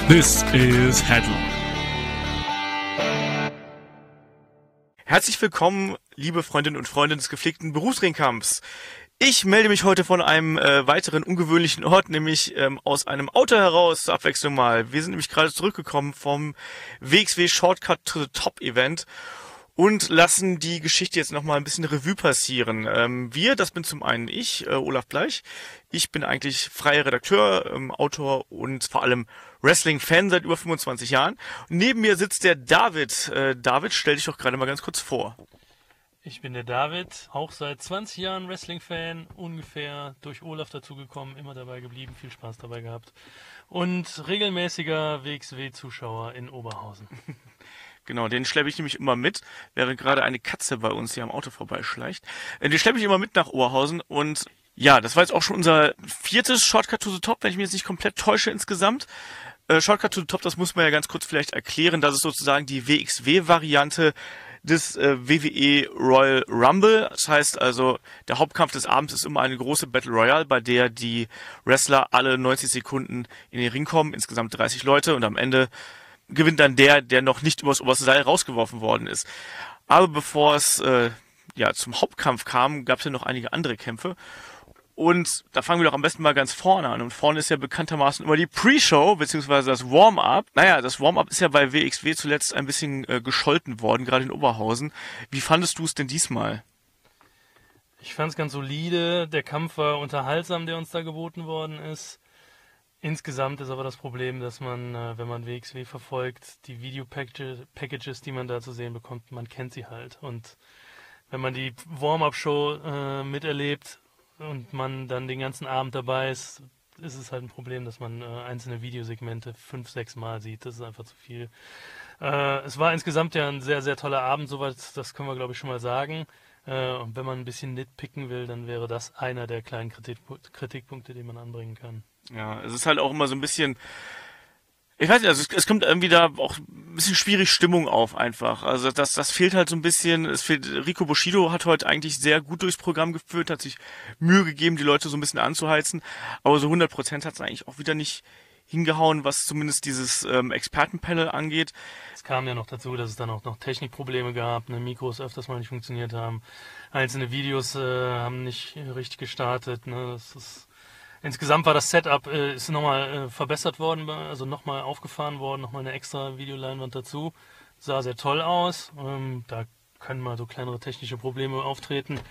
This is Headlock. Herzlich willkommen, liebe Freundinnen und Freunde des gepflegten Berufsringkampfs. Ich melde mich heute von einem weiteren ungewöhnlichen Ort, nämlich aus einem Auto heraus, zur Abwechslung mal. Wir sind nämlich gerade zurückgekommen vom WXW Shortcut to the Top Event und lassen die Geschichte jetzt nochmal ein bisschen Revue passieren. Das bin zum einen ich, Olaf Bleich. Ich bin eigentlich freier Redakteur, Autor und vor allem Wrestling-Fan seit über 25 Jahren. Und neben mir sitzt der David. David, stell dich doch gerade mal ganz kurz vor. Ich bin der David, auch seit 20 Jahren Wrestling-Fan, ungefähr durch Olaf dazugekommen, immer dabei geblieben, viel Spaß dabei gehabt und regelmäßiger WXW-Zuschauer in Oberhausen. Genau, den schleppe ich nämlich immer mit, während gerade eine Katze bei uns hier am Auto vorbeischleicht. Den schleppe ich immer mit nach Oberhausen und ja, das war jetzt auch schon unser 4. Shortcut to the Top, wenn ich mich jetzt nicht komplett täusche insgesamt. Shortcut to the Top, das muss man ja ganz kurz vielleicht erklären, das ist sozusagen die WXW-Variante des WWE Royal Rumble. Das heißt also, der Hauptkampf des Abends ist immer eine große Battle Royale, bei der die Wrestler alle 90 Sekunden in den Ring kommen, insgesamt 30 Leute und am Ende gewinnt dann der noch nicht übers oberste Seil rausgeworfen worden ist. Aber bevor es zum Hauptkampf kam, gab es ja noch einige andere Kämpfe. Und da fangen wir doch am besten mal ganz vorne an. Und vorne ist ja bekanntermaßen immer die Pre-Show, beziehungsweise das Warm-Up. Naja, das Warm-Up ist ja bei WXW zuletzt ein bisschen gescholten worden, gerade in Oberhausen. Wie fandest du es denn diesmal? Ich fand es ganz solide, der Kampf war unterhaltsam, der uns da geboten worden ist. Insgesamt ist aber das Problem, dass man, wenn man WXW verfolgt, die Video-Packages, die man da zu sehen bekommt, man kennt sie halt. Und wenn man die Warm-Up-Show miterlebt und man dann den ganzen Abend dabei ist, ist es halt ein Problem, dass man einzelne Videosegmente 5-6 Mal sieht. Das ist einfach zu viel. Es war insgesamt ja ein sehr, sehr toller Abend, soweit, das können wir glaube ich schon mal sagen. Und wenn man ein bisschen nitpicken will, dann wäre das einer der kleinen Kritikpunkte, die man anbringen kann. Ja, es ist halt auch immer so ein bisschen, ich weiß nicht, also es kommt irgendwie da auch ein bisschen schwierig Stimmung auf einfach. Also das fehlt halt so ein bisschen, Rico Bushido hat heute eigentlich sehr gut durchs Programm geführt, hat sich Mühe gegeben, die Leute so ein bisschen anzuheizen, aber so 100% hat es eigentlich auch wieder nicht hingehauen, was zumindest dieses Expertenpanel angeht. Es kam ja noch dazu, dass es dann auch noch Technikprobleme gab, Mikros öfters mal nicht funktioniert haben, einzelne Videos haben nicht richtig gestartet, Insgesamt war das Setup ist nochmal verbessert worden, also nochmal aufgefahren worden, nochmal eine extra Videoleinwand dazu. Sah sehr toll aus. Da können mal so kleinere technische Probleme auftreten.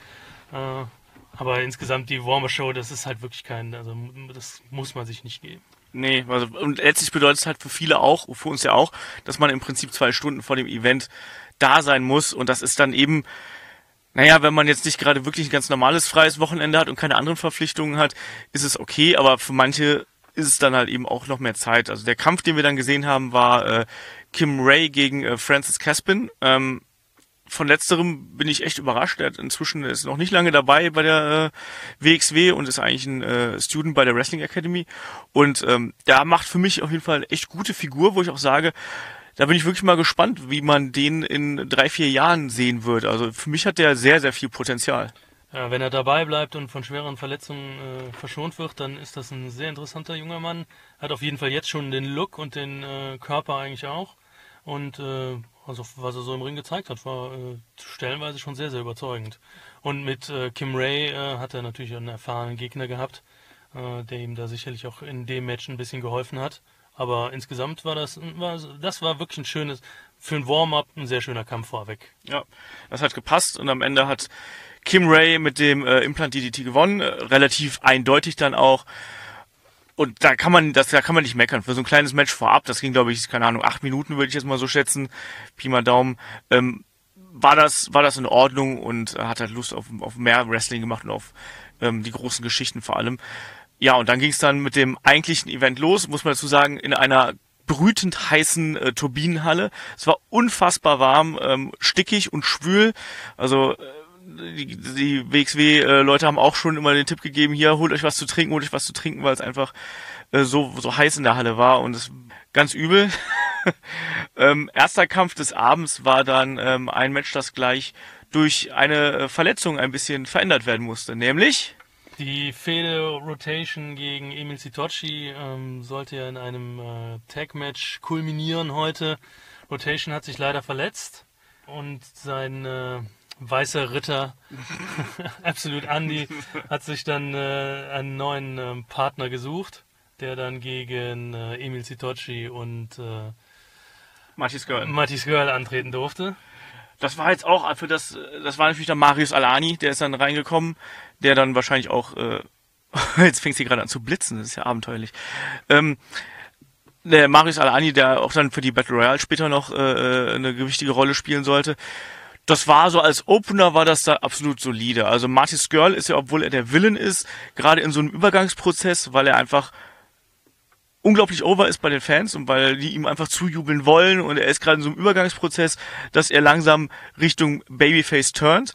Aber insgesamt die Warmer-Show, das ist halt wirklich das muss man sich nicht geben. Nee, also und letztlich bedeutet es halt für viele auch, für uns ja auch, dass man im Prinzip 2 Stunden vor dem Event da sein muss und das ist dann eben, naja, wenn man jetzt nicht gerade wirklich ein ganz normales freies Wochenende hat und keine anderen Verpflichtungen hat, ist es okay, aber für manche ist es dann halt eben auch noch mehr Zeit. Also der Kampf, den wir dann gesehen haben, war Kim Ray gegen Francis Caspin. Von letzterem bin ich echt überrascht. Er ist noch nicht lange dabei bei der WXW und ist eigentlich ein Student bei der Wrestling Academy. Und der macht für mich auf jeden Fall eine echt gute Figur, wo ich auch sage, da bin ich wirklich mal gespannt, wie man den in 3-4 Jahren sehen wird. Also für mich hat der sehr, sehr viel Potenzial. Ja, wenn er dabei bleibt und von schweren Verletzungen verschont wird, dann ist das ein sehr interessanter junger Mann. Hat auf jeden Fall jetzt schon den Look und den Körper eigentlich auch. Und also was er so im Ring gezeigt hat, war stellenweise schon sehr, sehr überzeugend. Und mit Kim Ray hat er natürlich einen erfahrenen Gegner gehabt, der ihm da sicherlich auch in dem Match ein bisschen geholfen hat. Aber insgesamt war das war wirklich ein schönes, für ein Warm-up ein sehr schöner Kampf vorweg. Ja, das hat gepasst und am Ende hat Kim Ray mit dem Implant DDT gewonnen, relativ eindeutig dann auch. Und da kann man nicht meckern. Für so ein kleines Match vorab, das ging glaube ich, keine Ahnung, 8 Minuten würde ich jetzt mal so schätzen, Pi mal Daumen, war das in Ordnung und hat halt Lust auf mehr Wrestling gemacht und auf die großen Geschichten vor allem. Ja, und dann ging es dann mit dem eigentlichen Event los, muss man dazu sagen, in einer brütend heißen Turbinenhalle. Es war unfassbar warm, stickig und schwül. Also die WXW-Leute haben auch schon immer den Tipp gegeben, hier, holt euch was zu trinken, weil es einfach so heiß in der Halle war und es ganz übel. Erster Kampf des Abends war dann ein Match, das gleich durch eine Verletzung ein bisschen verändert werden musste, nämlich Die Fehde-Rotation gegen Emil Sitoci sollte ja in einem Tag-Match kulminieren heute. Rotation hat sich leider verletzt und sein weißer Ritter Absolute Andy hat sich dann einen neuen Partner gesucht, der dann gegen Emil Sitoci und Marty Scurll antreten durfte. Das war jetzt auch das war natürlich dann Marius Al-Ani, der ist dann reingekommen, der dann wahrscheinlich auch, jetzt fängt sie gerade an zu blitzen, das ist ja abenteuerlich. Der Marius Al-Ani, der auch dann für die Battle Royale später noch eine gewichtige Rolle spielen sollte. Das war so, als Opener war das da absolut solide. Also Marty Scurll ist ja, obwohl er der Villain ist, gerade in so einem Übergangsprozess, weil er einfach unglaublich over ist bei den Fans und weil die ihm einfach zujubeln wollen und er ist gerade in so einem Übergangsprozess, dass er langsam Richtung Babyface turnt.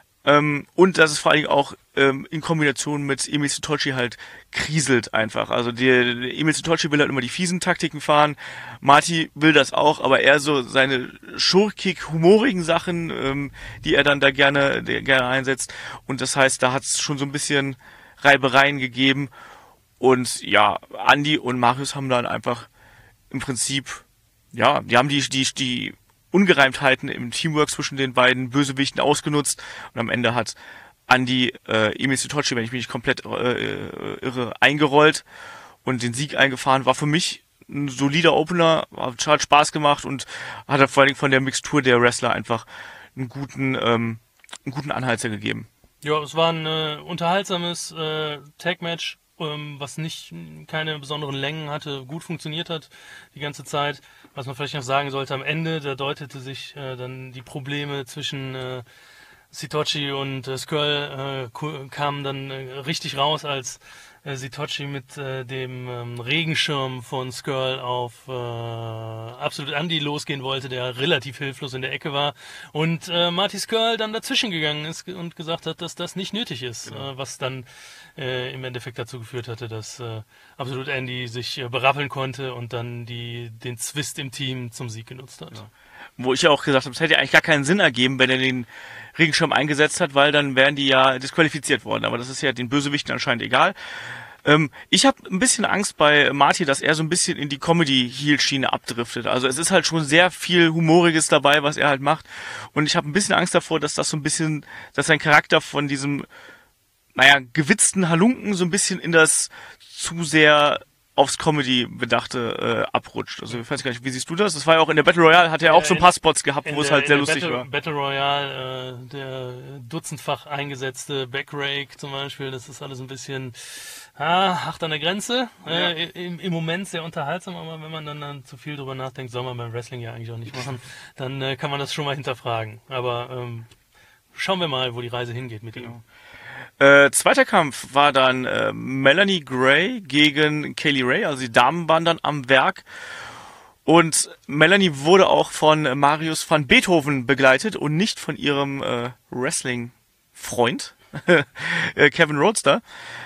Und dass es vor allen Dingen auch in Kombination mit Emil Sitoci halt kriselt einfach. Also der Emil Sitoci will halt immer die fiesen Taktiken fahren, Marty will das auch, aber eher so seine schurkig, humorigen Sachen, die er dann da gerne einsetzt. Und das heißt, da hat es schon so ein bisschen Reibereien gegeben. Und ja, Andy und Marius haben dann einfach im Prinzip, ja, die haben die Ungereimtheiten im Teamwork zwischen den beiden Bösewichten ausgenutzt und am Ende hat Andy Emil Sitoci, wenn ich mich nicht komplett irre, eingerollt und den Sieg eingefahren. War für mich ein solider Opener, hat Spaß gemacht und hat vor allen Dingen von der Mixtur der Wrestler einfach einen guten Anhalter gegeben. Ja, es war ein unterhaltsames Tag-Match, was keine besonderen Längen hatte, gut funktioniert hat die ganze Zeit. Was man vielleicht noch sagen sollte, am Ende, da deutete sich dann die Probleme zwischen Sitoci und Scurll kamen dann richtig raus, als Sitoci mit dem Regenschirm von Scurll auf Absolute Andy losgehen wollte, der relativ hilflos in der Ecke war. Und Marty Scurll dann dazwischen gegangen ist und gesagt hat, dass das nicht nötig ist, genau. Was dann im Endeffekt dazu geführt hatte, dass Absolute Andy sich berappeln konnte und dann den Zwist im Team zum Sieg genutzt hat. Ja. Wo ich ja auch gesagt habe, es hätte eigentlich gar keinen Sinn ergeben, wenn er den Regenschirm eingesetzt hat, weil dann wären die ja disqualifiziert worden. Aber das ist ja den Bösewichten anscheinend egal. Ich habe ein bisschen Angst bei Marty, dass er so ein bisschen in die Comedy-Heel-Schiene abdriftet. Also es ist halt schon sehr viel Humoriges dabei, was er halt macht. Und ich habe ein bisschen Angst davor, dass das so ein bisschen, dass sein Charakter von diesem, gewitzten Halunken so ein bisschen in das zu sehr aufs Comedy bedachte abrutscht. Also ich weiß gar nicht, wie siehst du das? Das war ja auch in der Battle Royale, hat er auch so ein paar Spots gehabt, wo es halt sehr lustig war. Battle Royale, der dutzendfach eingesetzte Backrake zum Beispiel, das ist alles ein bisschen hart an der Grenze. Ja. Im Moment sehr unterhaltsam, aber wenn man dann zu viel drüber nachdenkt, soll man beim Wrestling ja eigentlich auch nicht machen, dann kann man das schon mal hinterfragen. Aber schauen wir mal, wo die Reise hingeht mit ihm. Zweiter Kampf war dann Melanie Gray gegen Kaylee Ray, also die Damen waren dann am Werk. Und Melanie wurde auch von Marius van Beethoven begleitet und nicht von ihrem Wrestling-Freund, Kevin Roadster.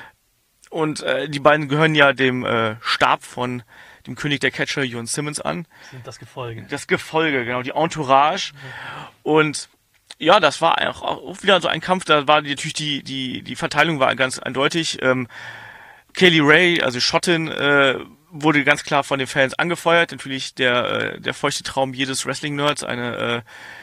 Und die beiden gehören ja dem Stab von dem König der Catcher, Jon Simmons, an. Das Gefolge. Das Gefolge, genau, die Entourage. Und ja, das war auch wieder so ein Kampf, da war natürlich die Verteilung war ganz eindeutig. Kaylee Ray, also Schottin, wurde ganz klar von den Fans angefeuert. Natürlich der feuchte Traum jedes Wrestling-Nerds, eine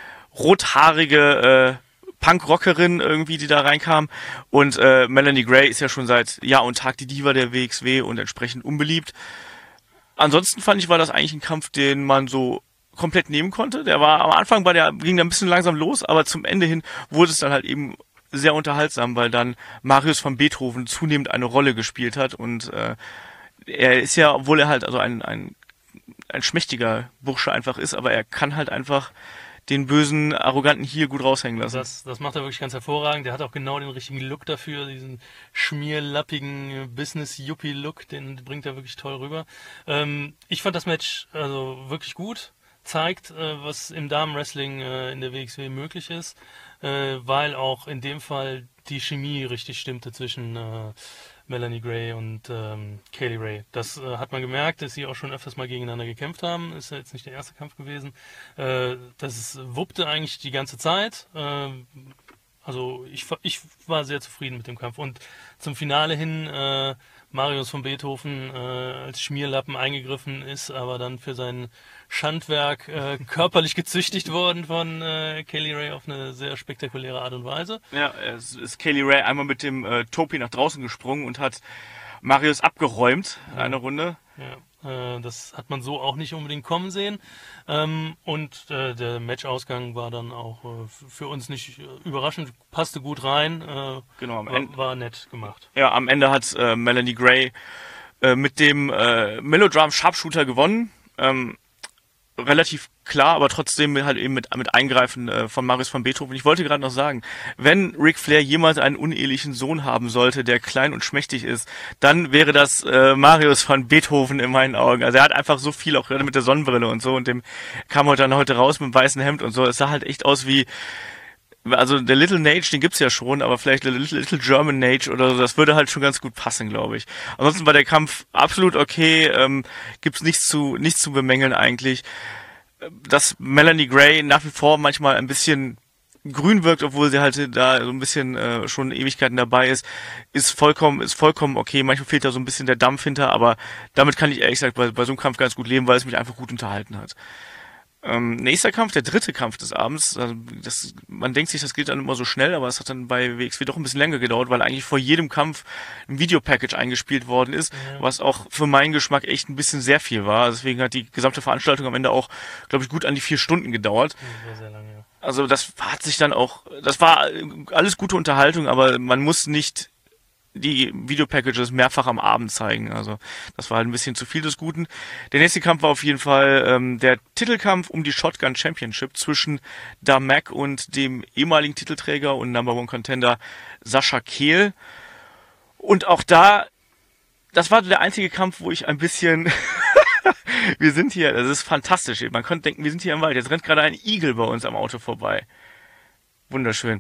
rothaarige Punk-Rockerin irgendwie, die da reinkam. Und Melanie Gray ist ja schon seit Jahr und Tag die Diva der WXW und entsprechend unbeliebt. Ansonsten fand ich, war das eigentlich ein Kampf, den man so komplett nehmen konnte. Der war am Anfang ging da ein bisschen langsam los, aber zum Ende hin wurde es dann halt eben sehr unterhaltsam, weil dann Marius van Beethoven zunehmend eine Rolle gespielt hat und er ist ja, obwohl er halt also ein schmächtiger Bursche einfach ist, aber er kann halt einfach den bösen, arroganten Heel gut raushängen lassen. Das macht er wirklich ganz hervorragend. Der hat auch genau den richtigen Look dafür, diesen schmierlappigen Business-Yuppie-Look, den bringt er wirklich toll rüber. Ich fand das Match also wirklich gut. Zeigt, was im Damenwrestling in der WXW möglich ist, weil auch in dem Fall die Chemie richtig stimmte zwischen Melanie Gray und Kaylee Ray. Das hat man gemerkt, dass sie auch schon öfters mal gegeneinander gekämpft haben. Ist ja jetzt nicht der erste Kampf gewesen. Das wuppte eigentlich die ganze Zeit. Also ich war sehr zufrieden mit dem Kampf. Und zum Finale hin Marius von Beethoven als Schmierlappen eingegriffen ist, aber dann für sein Schandwerk körperlich gezüchtigt worden von Kaylee Ray auf eine sehr spektakuläre Art und Weise. Ja, es ist Kaylee Ray einmal mit dem Topi nach draußen gesprungen und hat Marius abgeräumt, eine Runde. Ja, das hat man so auch nicht unbedingt kommen sehen. Und der Matchausgang war dann auch für uns nicht überraschend, passte gut rein, Genau, am Ende war nett gemacht. Ja, am Ende hat Melanie Gray mit dem Melodram Sharpshooter gewonnen. Relativ klar, aber trotzdem halt eben mit Eingreifen von Marius von Beethoven. Ich wollte gerade noch sagen, wenn Ric Flair jemals einen unehelichen Sohn haben sollte, der klein und schmächtig ist, dann wäre das Marius von Beethoven in meinen Augen. Also er hat einfach so viel, auch gerade mit der Sonnenbrille und so, und dem kam heute raus mit dem weißen Hemd und so. Es sah halt echt aus wie, also der Little Nage, den gibt's ja schon, aber vielleicht der Little German Nage oder so, das würde halt schon ganz gut passen, glaube ich. Ansonsten war der Kampf absolut okay, gibt's nichts zu bemängeln eigentlich. Dass Melanie Gray nach wie vor manchmal ein bisschen grün wirkt, obwohl sie halt da so ein bisschen schon Ewigkeiten dabei ist vollkommen okay. Manchmal fehlt da so ein bisschen der Dampf hinter, aber damit kann ich ehrlich gesagt bei so einem Kampf ganz gut leben, weil es mich einfach gut unterhalten hat. Nächster Kampf, der dritte Kampf des Abends. Also man denkt sich, das geht dann immer so schnell, aber es hat dann bei WXW doch ein bisschen länger gedauert, weil eigentlich vor jedem Kampf ein Videopackage eingespielt worden ist, was auch für meinen Geschmack echt ein bisschen sehr viel war. Deswegen hat die gesamte Veranstaltung am Ende auch, glaube ich, gut an die 4 Stunden gedauert. Das war sehr lange, ja. Also das war alles gute Unterhaltung, aber man muss nicht die Videopackages mehrfach am Abend zeigen. Also das war halt ein bisschen zu viel des Guten. Der nächste Kampf war auf jeden Fall der Titelkampf um die Shotgun Championship zwischen Damek und dem ehemaligen Titelträger und Number One Contender Sascha Kehl. Und auch da, das war der einzige Kampf, wo ich ein bisschen wir sind hier, das ist fantastisch. Man könnte denken, wir sind hier im Wald. Jetzt rennt gerade ein Igel bei uns am Auto vorbei. Wunderschön.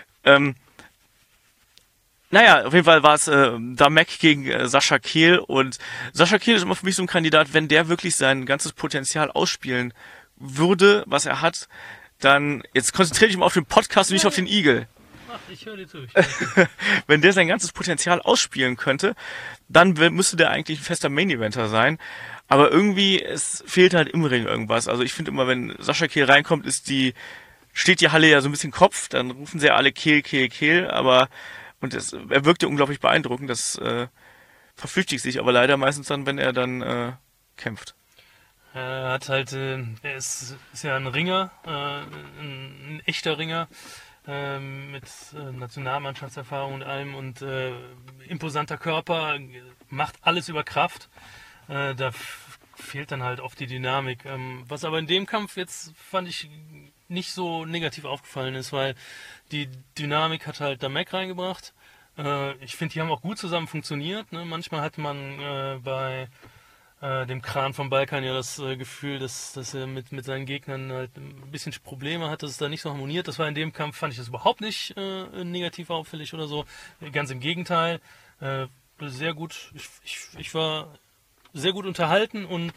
Naja, auf jeden Fall war es Damek gegen Sascha Kehl, und Sascha Kehl ist immer für mich so ein Kandidat, wenn der wirklich sein ganzes Potenzial ausspielen würde, was er hat, dann, jetzt konzentriere ich mal auf den Podcast und nicht auf den Igel. Ach, ich höre dir zu. Wenn der sein ganzes Potenzial ausspielen könnte, dann müsste der eigentlich ein fester Main-Eventer sein. Aber irgendwie, es fehlt halt im Ring irgendwas. Also ich finde immer, wenn Sascha Kehl reinkommt, steht die Halle ja so ein bisschen Kopf, dann rufen sie ja alle Kehl, Kehl, Kehl, aber er wirkte unglaublich beeindruckend, das verflüchtigt sich aber leider meistens dann, wenn er dann kämpft. Er hat halt, er ist ja ein Ringer, ein echter Ringer, mit Nationalmannschaftserfahrung und allem, und imposanter Körper, macht alles über Kraft. Da fehlt dann halt oft die Dynamik. Was aber in dem Kampf jetzt, fand ich, nicht so negativ aufgefallen ist, weil die Dynamik hat halt Damek reingebracht. Ich finde, die haben auch gut zusammen funktioniert. Ne? Manchmal hat man bei dem Kran vom Balkan ja das Gefühl, dass er mit seinen Gegnern halt ein bisschen Probleme hat, dass es da nicht so harmoniert. Das war in dem Kampf, fand ich das überhaupt nicht negativ auffällig oder so. Ganz im Gegenteil. Sehr gut. Ich war sehr gut unterhalten und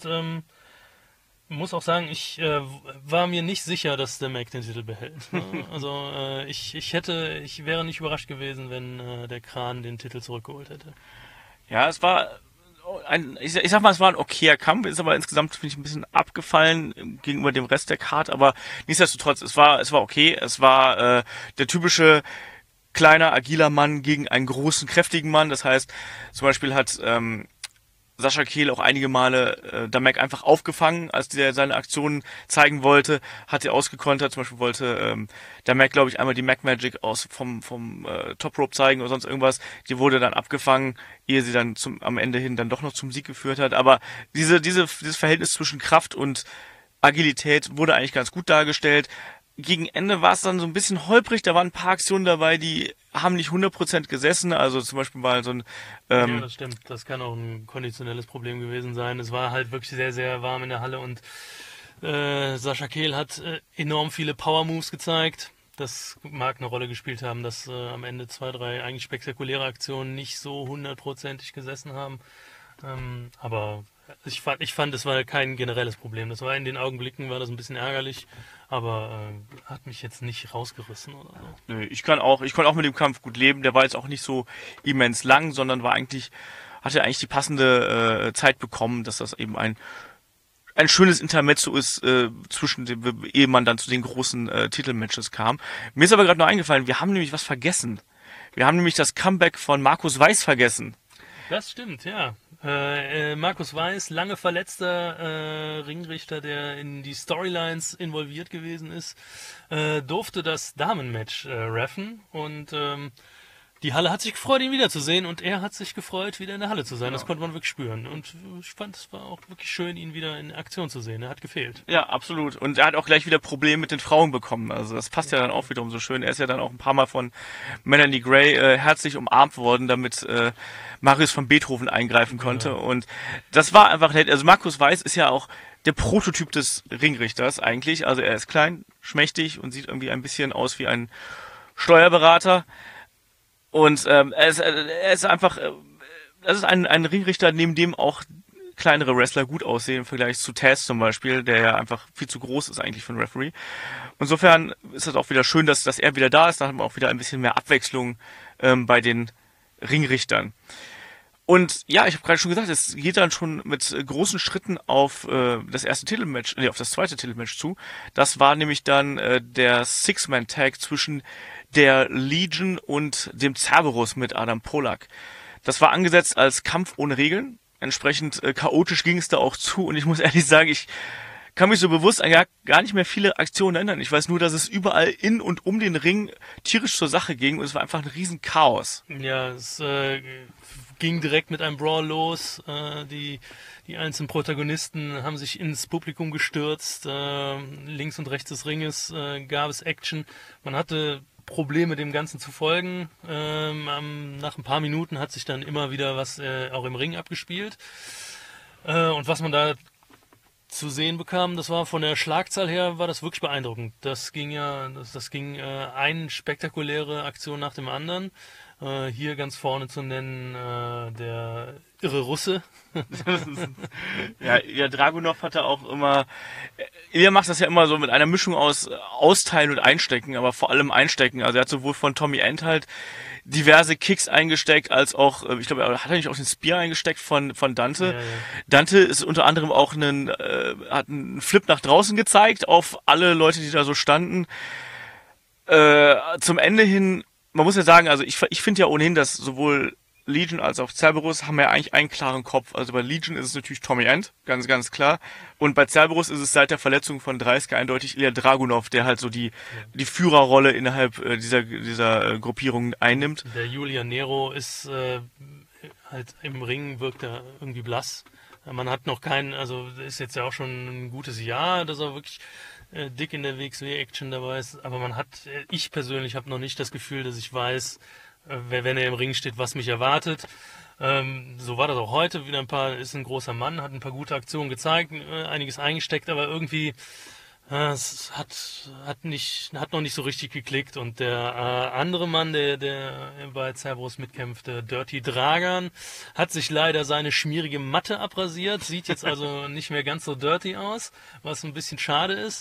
muss auch sagen, ich war mir nicht sicher, dass der Mac den Titel behält. Ne? Also ich wäre nicht überrascht gewesen, wenn der Kran den Titel zurückgeholt hätte. Ja, es war ich sag mal, es war ein okayer Kampf, ist aber insgesamt, finde ich, ein bisschen abgefallen gegenüber dem Rest der Card, aber nichtsdestotrotz, es war okay. Es war der typische kleiner, agiler Mann gegen einen großen, kräftigen Mann. Das heißt, zum Beispiel hat Sascha Kehl auch einige Male Damek einfach aufgefangen, als der seine Aktionen zeigen wollte, hat er ausgekontert. Zum Beispiel wollte Damek, glaube ich, einmal die Mac Magic vom Top Rope zeigen oder sonst irgendwas. Die wurde dann abgefangen, ehe sie dann am Ende hin dann doch noch zum Sieg geführt hat. Aber dieses Verhältnis zwischen Kraft und Agilität wurde eigentlich ganz gut dargestellt. Gegen Ende war es dann so ein bisschen holprig, da waren ein paar Aktionen dabei, die haben nicht 100% gesessen, also zum Beispiel mal so ein... ja, das stimmt, das kann auch ein konditionelles Problem gewesen sein. Es war halt wirklich sehr, sehr warm in der Halle und Sascha Kehl hat enorm viele Power-Moves gezeigt. Das mag eine Rolle gespielt haben, dass am Ende 2, 3 eigentlich spektakuläre Aktionen nicht so 100%ig gesessen haben. Aber Ich fand, das war kein generelles Problem. Das war in den Augenblicken war das ein bisschen ärgerlich, aber hat mich jetzt nicht rausgerissen oder so. Nö, ich konnte auch mit dem Kampf gut leben. Der war jetzt auch nicht so immens lang, sondern hatte eigentlich die passende Zeit bekommen, dass das eben ein schönes Intermezzo ist, ehe man dann zu den großen Titelmatches kam. Mir ist aber gerade noch eingefallen, wir haben nämlich was vergessen. Wir haben nämlich das Comeback von Markus Weiß vergessen. Das stimmt, ja. Markus Weiß, lange verletzter Ringrichter, der in die Storylines involviert gewesen ist, durfte das Damenmatch reffen und die Halle hat sich gefreut, ihn wiederzusehen und er hat sich gefreut, wieder in der Halle zu sein. Das konnte man wirklich spüren. Und ich fand, es war auch wirklich schön, ihn wieder in Aktion zu sehen. Er hat gefehlt. Ja, absolut. Und er hat auch gleich wieder Probleme mit den Frauen bekommen. Also das passt ja dann auch wiederum so schön. Er ist ja dann auch ein paar Mal von Melanie Gray herzlich umarmt worden, damit Marius von Beethoven eingreifen konnte. Genau. Und das war einfach nett. Also Markus Weiß ist ja auch der Prototyp des Ringrichters eigentlich. Also er ist klein, schmächtig und sieht irgendwie ein bisschen aus wie ein Steuerberater. Und er ist einfach, das ist ein Ringrichter, neben dem auch kleinere Wrestler gut aussehen im Vergleich zu Taz zum Beispiel, der ja einfach viel zu groß ist eigentlich für einen Referee. Insofern ist das auch wieder schön, dass er wieder da ist. Da hat man auch wieder ein bisschen mehr Abwechslung bei den Ringrichtern. Und ja, ich habe gerade schon gesagt, es geht dann schon mit großen Schritten auf das zweite Titelmatch zu. Das war nämlich dann der Six-Man-Tag zwischen der Legion und dem Cerberus mit Adam Polak. Das war angesetzt als Kampf ohne Regeln. Entsprechend chaotisch ging es da auch zu. Und ich muss ehrlich sagen, ich kann mich so bewusst an gar nicht mehr viele Aktionen erinnern. Ich weiß nur, dass es überall in und um den Ring tierisch zur Sache ging. Und es war einfach ein riesen Chaos. Ja, es ging direkt mit einem Brawl los. Die einzelnen Protagonisten haben sich ins Publikum gestürzt. Links und rechts des Ringes gab es Action. Man hatte Probleme, dem Ganzen zu folgen. Nach ein paar Minuten hat sich dann immer wieder was auch im Ring abgespielt. Und was man da zu sehen bekam, das war von der Schlagzahl her, war das wirklich beeindruckend. Das ging eine spektakuläre Aktion nach dem anderen. Hier ganz vorne zu nennen, der irre Russe. Ja, Dragunov hatte auch immer, er macht das ja immer so mit einer Mischung aus Austeilen und Einstecken, aber vor allem Einstecken. Also er hat sowohl von Tommy End halt diverse Kicks eingesteckt, als auch, ich glaube, hat er nicht auch den Spear eingesteckt von Dante. Ja, ja. Dante ist unter anderem auch hat einen Flip nach draußen gezeigt auf alle Leute, die da so standen. Zum Ende hin, man muss ja sagen, also ich finde ja ohnehin, dass sowohl Legion als auch Cerberus haben ja eigentlich einen klaren Kopf. Also bei Legion ist es natürlich Tommy End, ganz, ganz klar. Und bei Cerberus ist es seit der Verletzung von Dreisker eindeutig Ilya Dragunov, der halt so die Führerrolle innerhalb dieser Gruppierung einnimmt. Der Julian Nero ist halt im Ring, wirkt er irgendwie blass. Man hat noch also ist jetzt ja auch schon ein gutes Jahr, dass er wirklich dick in der WXW-Action dabei ist. Aber ich persönlich habe noch nicht das Gefühl, dass ich weiß, wenn er im Ring steht, was mich erwartet. So war das auch heute. Ist ein großer Mann, hat ein paar gute Aktionen gezeigt, einiges eingesteckt, aber irgendwie es hat noch nicht so richtig geklickt. Und der andere Mann, der bei Cerberus mitkämpfte, Dirty Dragan, hat sich leider seine schmierige Matte abrasiert, sieht jetzt also nicht mehr ganz so dirty aus, was ein bisschen schade ist.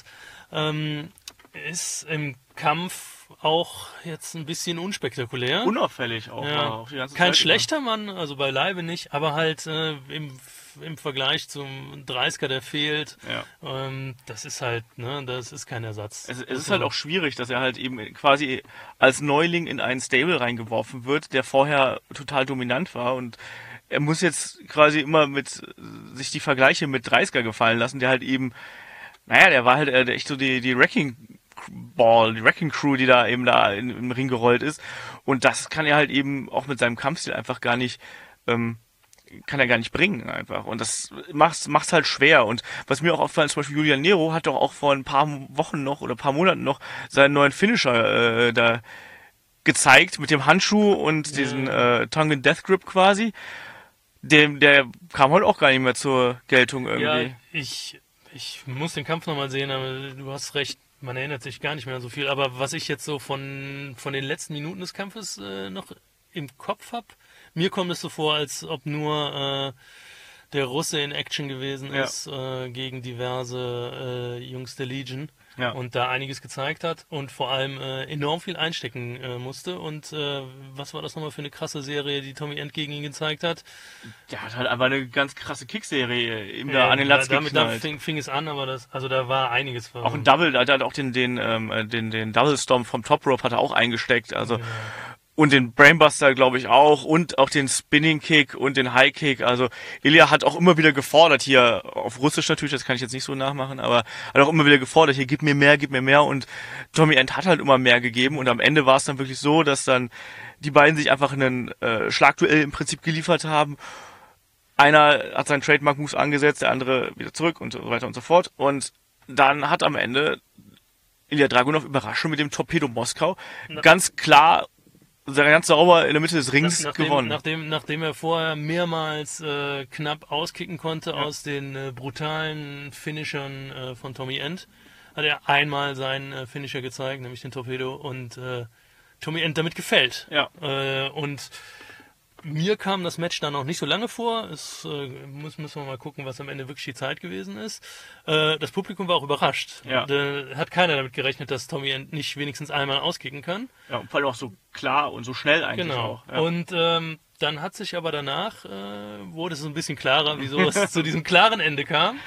Ist im Kampf auch jetzt ein bisschen unspektakulär. Unauffällig auch. Ja. Auch die ganze Kein Zeit schlechter Mann, also beileibe nicht, aber halt im Vergleich zum 30er, der fehlt, ja. Das ist halt, das ist kein Ersatz. Es ist halt auch schwierig, dass er halt eben quasi als Neuling in einen Stable reingeworfen wird, der vorher total dominant war, und er muss jetzt quasi immer sich die Vergleiche mit 30er gefallen lassen, der halt eben, der war halt echt so die Wrecking Crew, die da eben im Ring gerollt ist. Und das kann er halt eben auch mit seinem Kampfstil einfach gar nicht, kann er gar nicht bringen einfach. Und das macht's halt schwer. Und was mir auch auffällt, zum Beispiel Julian Nero hat doch auch vor ein paar Wochen noch oder ein paar Monaten noch seinen neuen Finisher da gezeigt mit dem Handschuh und diesen Tongan Death Grip quasi. Der kam heute auch gar nicht mehr zur Geltung irgendwie. Ja, ich muss den Kampf nochmal sehen, aber du hast recht. Man erinnert sich gar nicht mehr an so viel, aber was ich jetzt so von den letzten Minuten des Kampfes noch im Kopf habe, mir kommt es so vor, als ob nur der Russe in Action gewesen Ja. ist gegen diverse Jungs der Legion Ja. und da einiges gezeigt hat und vor allem enorm viel einstecken musste. Und was war das nochmal für eine krasse Serie, die Tommy End gegen ihn gezeigt hat? Der hat halt einfach eine ganz krasse Kickserie ihm da an den Latz damit geknallt. fing es an, aber da war einiges. Auch ein Double, da hat er auch den Double Storm vom Top Rope hat er auch eingesteckt, also und den Brainbuster glaube ich auch und auch den Spinning Kick und den High Kick, also Ilya hat auch immer wieder gefordert hier, auf Russisch natürlich, das kann ich jetzt nicht so nachmachen, aber hat auch immer wieder gefordert, hier gib mir mehr und Tommy End hat halt immer mehr gegeben und am Ende war es dann wirklich so, dass dann die beiden sich einfach einen Schlagduell im Prinzip geliefert haben. Einer hat seinen Trademark-Moves angesetzt, der andere wieder zurück und so weiter und so fort. Und dann hat am Ende Ilya Dragunov Überraschung mit dem Torpedo Moskau ganz klar, ganz sauber in der Mitte des Rings gewonnen. Nachdem er vorher mehrmals knapp auskicken konnte aus den brutalen Finishern von Tommy End, hat er einmal seinen Finisher gezeigt, nämlich den Torpedo, und Tommy End damit gefällt. Ja. Und mir kam das Match dann noch nicht so lange vor. Müssen wir mal gucken, was am Ende wirklich die Zeit gewesen ist. Das Publikum war auch überrascht. Ja. Da hat keiner damit gerechnet, dass Tommy End nicht wenigstens einmal auskicken kann. Ja, und vor allem auch so klar und so schnell eigentlich Genau. auch. Ja. Und dann hat sich aber danach, wurde es so ein bisschen klarer, wieso es zu diesem klaren Ende kam,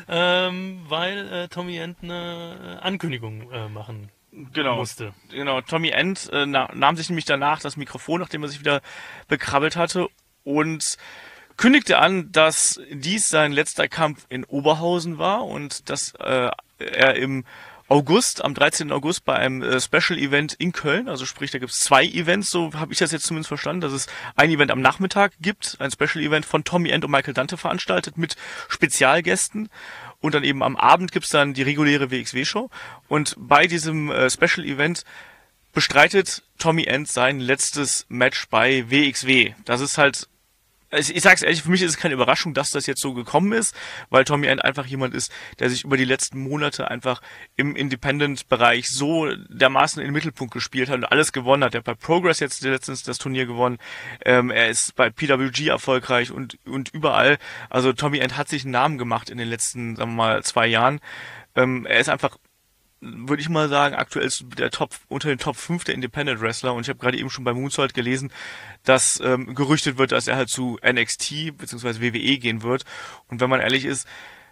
weil Tommy End eine Ankündigung machen musste. Genau, Tommy End nahm sich nämlich danach das Mikrofon, nachdem er sich wieder bekrabbelt hatte und kündigte an, dass dies sein letzter Kampf in Oberhausen war und dass er im August, am 13. August bei einem Special Event in Köln, also sprich, da gibt es 2 Events, so habe ich das jetzt zumindest verstanden, dass es ein Event am Nachmittag gibt, ein Special Event von Tommy End und Michael Dante veranstaltet mit Spezialgästen und dann eben am Abend gibt's dann die reguläre WXW-Show und bei diesem Special Event bestreitet Tommy End sein letztes Match bei WXW. Das ist halt, ich sag's ehrlich, für mich ist es keine Überraschung, dass das jetzt so gekommen ist, weil Tommy End einfach jemand ist, der sich über die letzten Monate einfach im Independent-Bereich so dermaßen in den Mittelpunkt gespielt hat und alles gewonnen hat. Er hat bei Progress jetzt letztens das Turnier gewonnen. Er ist bei PWG erfolgreich und überall. Also Tommy End hat sich einen Namen gemacht in den letzten, sagen wir mal, 2 Jahren. Er ist einfach, würde ich mal sagen, aktuell ist der unter den Top 5 der Independent Wrestler und ich habe gerade eben schon bei Moonsault gelesen, dass gerüchtet wird, dass er halt zu NXT bzw. WWE gehen wird und wenn man ehrlich ist,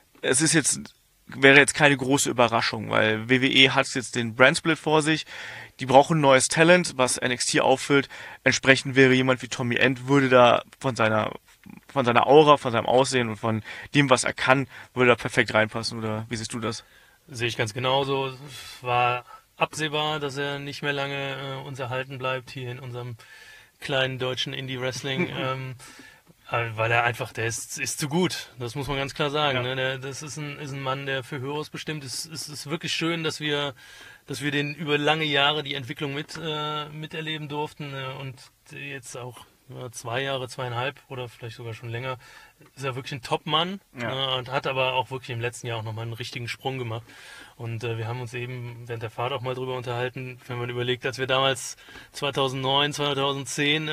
wäre jetzt keine große Überraschung, weil WWE hat jetzt den Brandsplit vor sich, die brauchen neues Talent, was NXT auffüllt, entsprechend wäre jemand wie Tommy End, würde da von seiner Aura, von seinem Aussehen und von dem, was er kann, würde da perfekt reinpassen, oder wie siehst du das? Sehe ich ganz genauso. Es war absehbar, dass er nicht mehr lange uns erhalten bleibt hier in unserem kleinen deutschen Indie-Wrestling, weil er einfach, der ist zu gut. Das muss man ganz klar sagen. Ja. Ne? Das ist ein Mann, der für Höheres bestimmt ist. Es ist wirklich schön, dass wir den über lange Jahre die Entwicklung miterleben durften und jetzt auch 2 Jahre, 2,5 oder vielleicht sogar schon länger, ist er wirklich ein Top-Mann und hat aber auch wirklich im letzten Jahr auch nochmal einen richtigen Sprung gemacht. Und wir haben uns eben während der Fahrt auch mal drüber unterhalten, wenn man überlegt, als wir damals 2009, 2010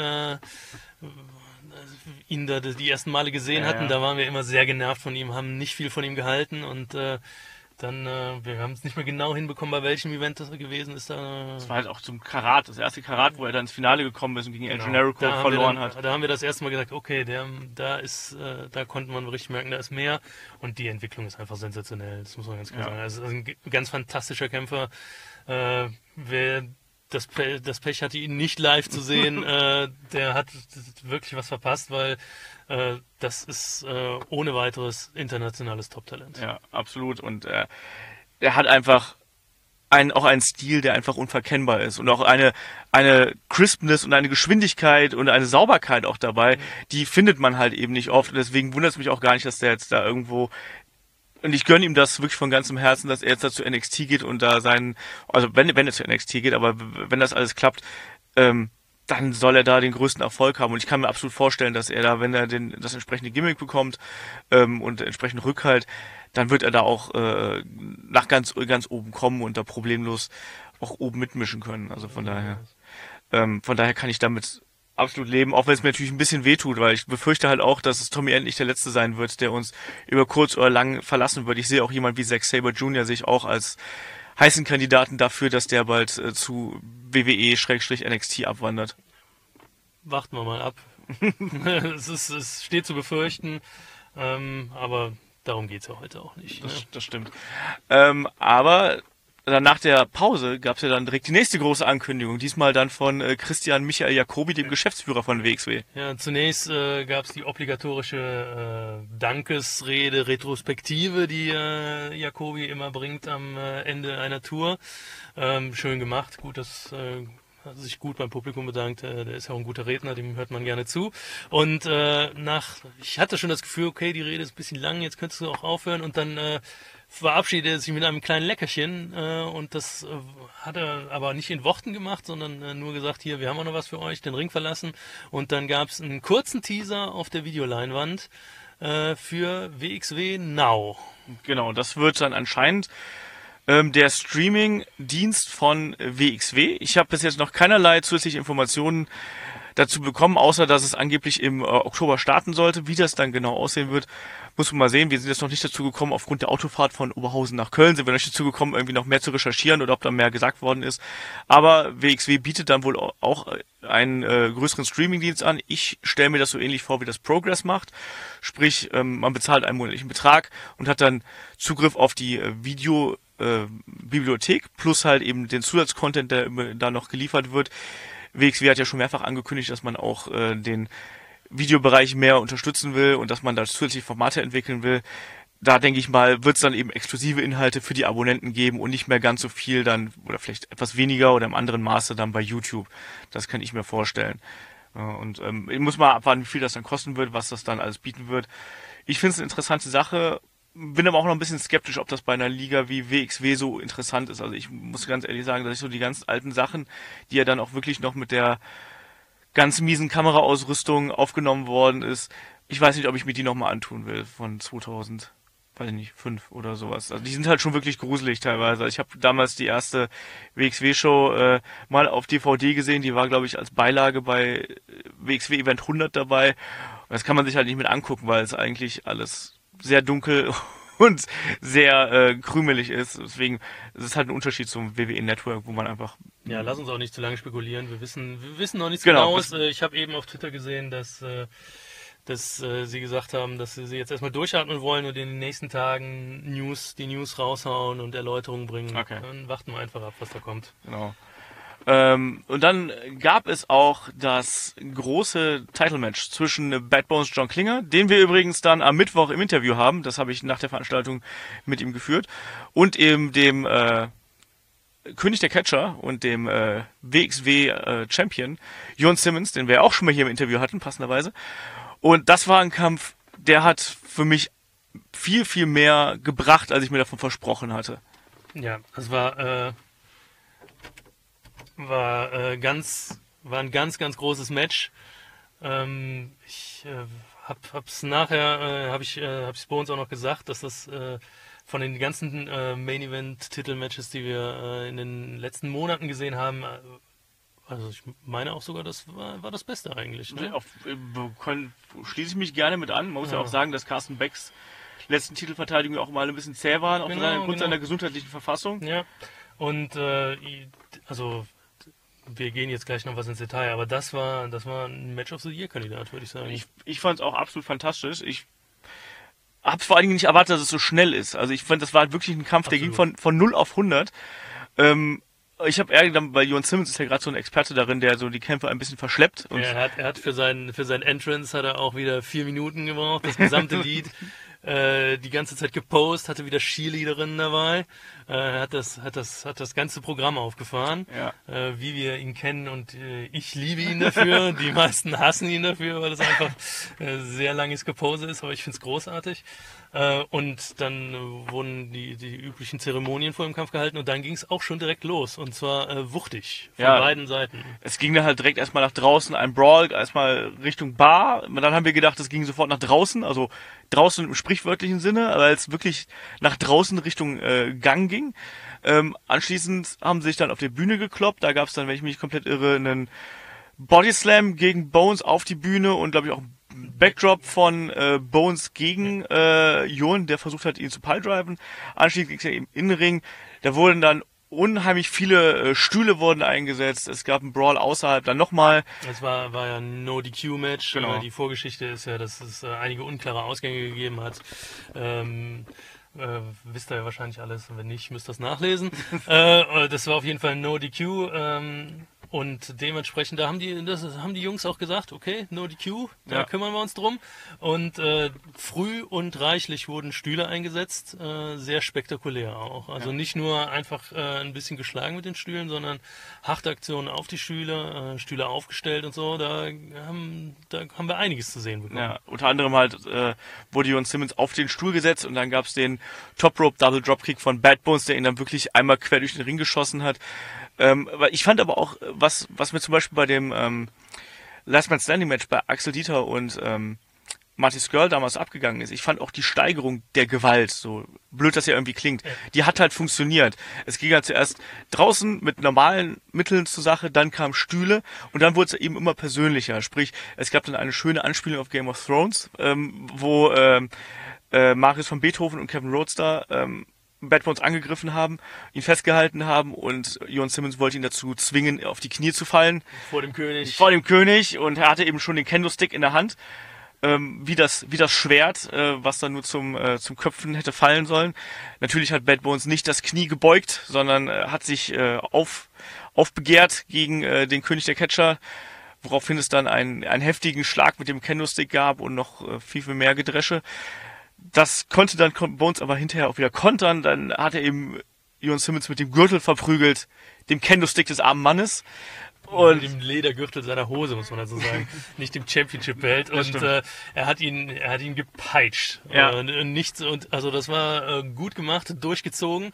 ihn da die ersten Male gesehen hatten, da waren wir immer sehr genervt von ihm, haben nicht viel von ihm gehalten und dann, wir haben es nicht mehr genau hinbekommen, bei welchem Event das gewesen ist. Das war halt auch zum Karat, das erste Karat, wo er dann ins Finale gekommen ist und gegen El Generico verloren hat. Da haben wir das erste Mal gesagt, okay, da konnte man richtig merken, da ist mehr und die Entwicklung ist einfach sensationell, das muss man ganz klar sagen. Also ein ganz fantastischer Kämpfer. Wer das Pech hatte, ihn nicht live zu sehen, der hat wirklich was verpasst, weil das ist ohne weiteres internationales Top-Talent. Ja, absolut. Und er hat einfach auch einen Stil, der einfach unverkennbar ist. Und auch eine Crispness und eine Geschwindigkeit und eine Sauberkeit auch dabei, die findet man halt eben nicht oft. Und deswegen wundert es mich auch gar nicht, dass der jetzt da irgendwo... Und ich gönne ihm das wirklich von ganzem Herzen, dass er jetzt da zu NXT geht und da wenn er zu NXT geht, aber wenn das alles klappt, dann soll er da den größten Erfolg haben. Und ich kann mir absolut vorstellen, dass er da, wenn er das entsprechende Gimmick bekommt und entsprechenden Rückhalt, dann wird er da auch nach ganz oben kommen und da problemlos auch oben mitmischen können. Also von daher kann ich damit absolut leben, auch wenn es mir natürlich ein bisschen wehtut, weil ich befürchte halt auch, dass es Tommy End nicht der Letzte sein wird, der uns über kurz oder lang verlassen wird. Ich sehe auch jemand wie Zack Sabre Jr. sehe ich auch als heißen Kandidaten dafür, dass der bald zu WWE/NXT abwandert. Warten wir mal ab. Es steht zu befürchten, aber darum geht's ja heute auch nicht. Ne? Das stimmt. Aber dann nach der Pause gab es ja dann direkt die nächste große Ankündigung, diesmal dann von Christian Michael Jacobi, dem Geschäftsführer von WXW. Ja, zunächst gab es die obligatorische Dankesrede, Retrospektive, die Jacobi immer bringt am Ende einer Tour. Schön gemacht, gut, dass hat sich gut beim Publikum bedankt. Der ist ja auch ein guter Redner, dem hört man gerne zu. Und ich hatte schon das Gefühl, okay, die Rede ist ein bisschen lang, jetzt könntest du auch aufhören. Und dann verabschiedet er sich mit einem kleinen Leckerchen. Und das hat er aber nicht in Worten gemacht, sondern nur gesagt, hier, wir haben auch noch was für euch, den Ring verlassen. Und dann gab es einen kurzen Teaser auf der Videoleinwand für WXW Now. Genau, das wird dann anscheinend der Streaming-Dienst von WXW. Ich habe bis jetzt noch keinerlei zusätzliche Informationen dazu bekommen, außer dass es angeblich im Oktober starten sollte. Wie das dann genau aussehen wird, muss man mal sehen. Wir sind jetzt noch nicht dazu gekommen, aufgrund der Autofahrt von Oberhausen nach Köln sind wir noch nicht dazu gekommen, irgendwie noch mehr zu recherchieren oder ob da mehr gesagt worden ist. Aber WXW bietet dann wohl auch einen größeren Streaming-Dienst an. Ich stelle mir das so ähnlich vor, wie das Progress macht. Sprich, man bezahlt einen monatlichen Betrag und hat dann Zugriff auf die Bibliothek plus halt eben den Zusatzcontent, der da noch geliefert wird. WXW hat ja schon mehrfach angekündigt, dass man auch den Videobereich mehr unterstützen will und dass man da zusätzliche Formate entwickeln will. Da denke ich mal, wird es dann eben exklusive Inhalte für die Abonnenten geben und nicht mehr ganz so viel dann oder vielleicht etwas weniger oder im anderen Maße dann bei YouTube. Das kann ich mir vorstellen. Und ich muss mal abwarten, wie viel das dann kosten wird, was das dann alles bieten wird. Ich finde es eine interessante Sache. Bin aber auch noch ein bisschen skeptisch, ob das bei einer Liga wie WXW so interessant ist. Also ich muss ganz ehrlich sagen, dass ich so die ganz alten Sachen, die ja dann auch wirklich noch mit der ganz miesen Kameraausrüstung aufgenommen worden ist, ich weiß nicht, ob ich mir die nochmal antun will von 2000, weiß ich nicht, 5 oder sowas. Also die sind halt schon wirklich gruselig teilweise. Ich habe damals die erste WXW-Show mal auf DVD gesehen, die war, glaube ich, als Beilage bei WXW Event 100 dabei. Und das kann man sich halt nicht mit angucken, weil es eigentlich alles sehr dunkel und sehr krümelig ist. Deswegen ist es halt ein Unterschied zum WWE Network, wo man einfach... Ja, lass uns auch nicht zu lange spekulieren. Wir wissen noch nichts Genau. Genaues. Ich habe eben auf Twitter gesehen, dass sie gesagt haben, dass sie jetzt erstmal durchatmen wollen und in den nächsten Tagen die News raushauen und Erläuterungen bringen. Okay. Dann warten wir einfach ab, was da kommt. Genau. Und dann gab es auch das große Title-Match zwischen Bad Bones John Klinger, den wir übrigens dann am Mittwoch im Interview haben, das habe ich nach der Veranstaltung mit ihm geführt, und eben dem König der Catcher und dem WXW Champion Jon Simmons, den wir ja auch schon mal hier im Interview hatten, passenderweise. Und das war ein Kampf, der hat für mich viel, viel mehr gebracht, als ich mir davon versprochen hatte. Ja, das war ein ganz, ganz großes Match. Ich hab's nachher, habe ich's bei uns auch noch gesagt, dass das von den ganzen Main Event Titelmatches, die wir in den letzten Monaten gesehen haben, also ich meine auch sogar, das war das Beste eigentlich. Ne? Schließe ich mich gerne mit an. Man muss ja auch sagen, dass Carsten Becks letzten Titelverteidigungen auch mal ein bisschen zäh waren, aufgrund seiner gesundheitlichen Verfassung. Ja, und also wir gehen jetzt gleich noch was ins Detail, aber das war ein Match of the Year Kandidat, würde ich sagen. Ich fand es auch absolut fantastisch. Ich habe vor allen Dingen nicht erwartet, dass es so schnell ist. Also ich fand, das war wirklich ein Kampf, absolut. Der ging von 0 auf 100. Ich habe eher gedacht, weil Jon Simmons ist ja gerade so ein Experte darin, der so die Kämpfe ein bisschen verschleppt. Und er hat für sein Entrance hat er auch wieder 4 Minuten gebraucht, das gesamte Lied. Die ganze Zeit gepostet, hatte wieder Cheerleaderinnen dabei, hat das ganze Programm aufgefahren, ja. Wie wir ihn kennen, und ich liebe ihn dafür, die meisten hassen ihn dafür, weil das einfach sehr langes Gepose ist, aber ich finde es großartig. Und dann wurden die üblichen Zeremonien vor dem Kampf gehalten und dann ging es auch schon direkt los, und zwar wuchtig von beiden Seiten. Es ging dann halt direkt erstmal nach draußen, ein Brawl, erstmal Richtung Bar, und dann haben wir gedacht, es ging sofort nach draußen, also draußen im sprichwörtlichen Sinne, weil es wirklich nach draußen Richtung Gang ging. Anschließend haben sie sich dann auf der Bühne gekloppt, da gab es dann, wenn ich mich nicht komplett irre, einen Bodyslam gegen Bones auf die Bühne und glaube ich auch ein Backdrop von Bones gegen Jon, der versucht hat, ihn zu piledriven. Anschließend ging es ja im Innenring. Da wurden dann unheimlich viele Stühle wurden eingesetzt. Es gab einen Brawl außerhalb, dann nochmal. Es war ja ein No-DQ-Match. Genau. Die Vorgeschichte ist ja, dass es einige unklare Ausgänge gegeben hat. Wisst ihr ja wahrscheinlich alles. Wenn nicht, müsst ihr das nachlesen. Das war auf jeden Fall ein No-DQ. Und dementsprechend, da haben die Jungs auch gesagt, okay, no DQ, da kümmern wir uns drum. Und früh und reichlich wurden Stühle eingesetzt, sehr spektakulär auch. Also nicht nur einfach ein bisschen geschlagen mit den Stühlen, sondern harte Aktionen auf die Stühle, Stühle aufgestellt und so. Da haben wir einiges zu sehen bekommen. Ja, unter anderem halt wurde Jon Simmons auf den Stuhl gesetzt und dann gab's den Top Rope Double Dropkick von Bad Bones, der ihn dann wirklich einmal quer durch den Ring geschossen hat. Ich fand aber auch, was mir zum Beispiel bei dem Last Man Standing Match bei Axel Dieter und Marty Scurll damals abgegangen ist, ich fand auch die Steigerung der Gewalt, so blöd das ja irgendwie klingt, die hat halt funktioniert. Es ging halt zuerst draußen mit normalen Mitteln zur Sache, dann kamen Stühle und dann wurde es eben immer persönlicher. Sprich, es gab dann eine schöne Anspielung auf Game of Thrones, wo Marius von Beethoven und Kevin Roadster Bad Bones angegriffen haben, ihn festgehalten haben und Jon Simmons wollte ihn dazu zwingen, auf die Knie zu fallen. Vor dem König. Und er hatte eben schon den Kendo-Stick in der Hand, wie das Schwert, was dann nur zum Köpfen hätte fallen sollen. Natürlich hat Bad Bones nicht das Knie gebeugt, sondern hat sich aufbegehrt gegen den König der Catcher, woraufhin es dann einen heftigen Schlag mit dem Kendo-Stick gab und noch viel mehr Gedresche. Das konnte dann Bones aber hinterher auch wieder kontern. Dann hat er eben Jon Simmons mit dem Gürtel verprügelt, dem Kendo-Stick des armen Mannes. Und mit dem Ledergürtel seiner Hose, muss man dazu sagen. Nicht dem Championship-Belt. Und er hat ihn gepeitscht. Ja. Also das war gut gemacht, durchgezogen.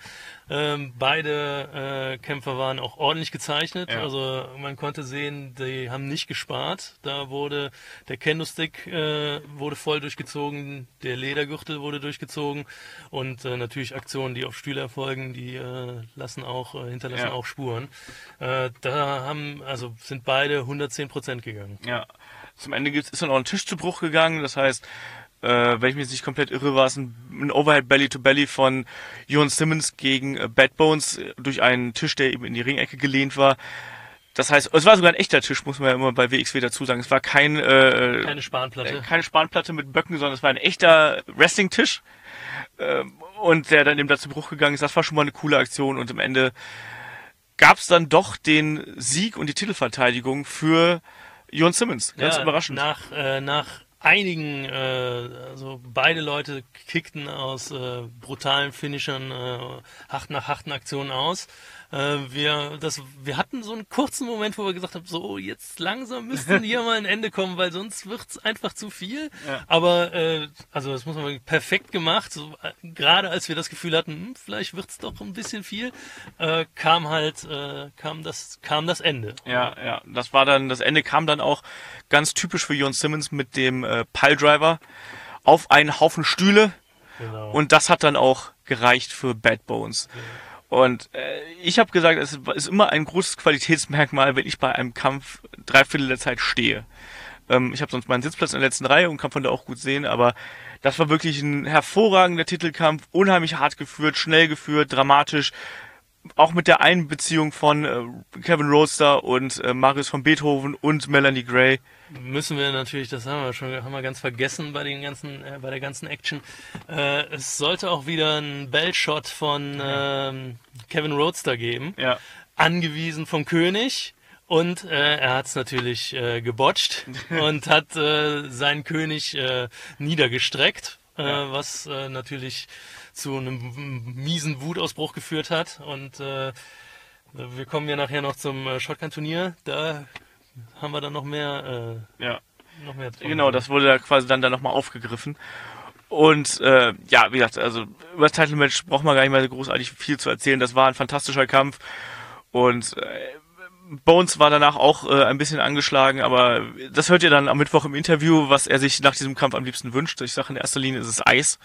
Beide Kämpfer waren auch ordentlich gezeichnet. Ja. Also man konnte sehen, die haben nicht gespart. Da wurde der Kendo-Stick wurde voll durchgezogen, der Ledergürtel wurde durchgezogen und natürlich Aktionen, die auf Stühle erfolgen, die hinterlassen auch Spuren. Sind beide 110% gegangen. Ja. Zum Ende ist dann auch ein Tisch zu Bruch gegangen. Das heißt, wenn ich mich jetzt nicht komplett irre, war es ein Overhead Belly-to-Belly von Jon Simmons gegen Bad Bones durch einen Tisch, der eben in die Ringecke gelehnt war. Das heißt, es war sogar ein echter Tisch, muss man ja immer bei WXW dazu sagen. Es war keine Spanplatte. Keine Spanplatte mit Böcken, sondern es war ein echter Wrestling-Tisch. Und der dann eben da zu Bruch gegangen ist. Das war schon mal eine coole Aktion und am Ende gab es dann doch den Sieg und die Titelverteidigung für Jon Simmons. Ganz überraschend. Nach einigen, also beide Leute kickten aus brutalen Finishern nach harten Aktionen aus. Wir hatten so einen kurzen Moment, wo wir gesagt haben, so jetzt langsam müsste hier mal ein Ende kommen, weil sonst wird's einfach zu viel. Ja. Aber das muss man sagen, perfekt gemacht. So, gerade als wir das Gefühl hatten, vielleicht wird's doch ein bisschen viel, kam das Ende. Ja, das Ende kam dann auch ganz typisch für Jon Simmons mit dem Piledriver auf einen Haufen Stühle. Genau. Und das hat dann auch gereicht für Bad Bones. Okay. Und ich habe gesagt, es ist immer ein großes Qualitätsmerkmal, wenn ich bei einem Kampf 3/4 der Zeit stehe. Ich habe sonst meinen Sitzplatz in der letzten Reihe und kann von da auch gut sehen, aber das war wirklich ein hervorragender Titelkampf, unheimlich hart geführt, schnell geführt, dramatisch. Auch mit der Einbeziehung von Kevin Roadster und Marius von Beethoven und Melanie Gray. Müssen wir natürlich, das haben wir ganz vergessen bei der ganzen Action. Es sollte auch wieder ein Bellshot von Kevin Roadster geben. Ja. Angewiesen vom König. Und er hat es natürlich gebotcht und hat seinen König niedergestreckt, was natürlich zu einem miesen Wutausbruch geführt hat. Und wir kommen ja nachher noch zum Shotgun-Turnier. Da haben wir dann noch mehr. Noch mehr genau, das wurde da quasi dann nochmal aufgegriffen. Und wie gesagt, also über das Title-Match braucht man gar nicht mehr großartig viel zu erzählen. Das war ein fantastischer Kampf. Und Bones war danach auch ein bisschen angeschlagen, aber das hört ihr dann am Mittwoch im Interview, was er sich nach diesem Kampf am liebsten wünscht. Ich sage, in erster Linie ist es Eis.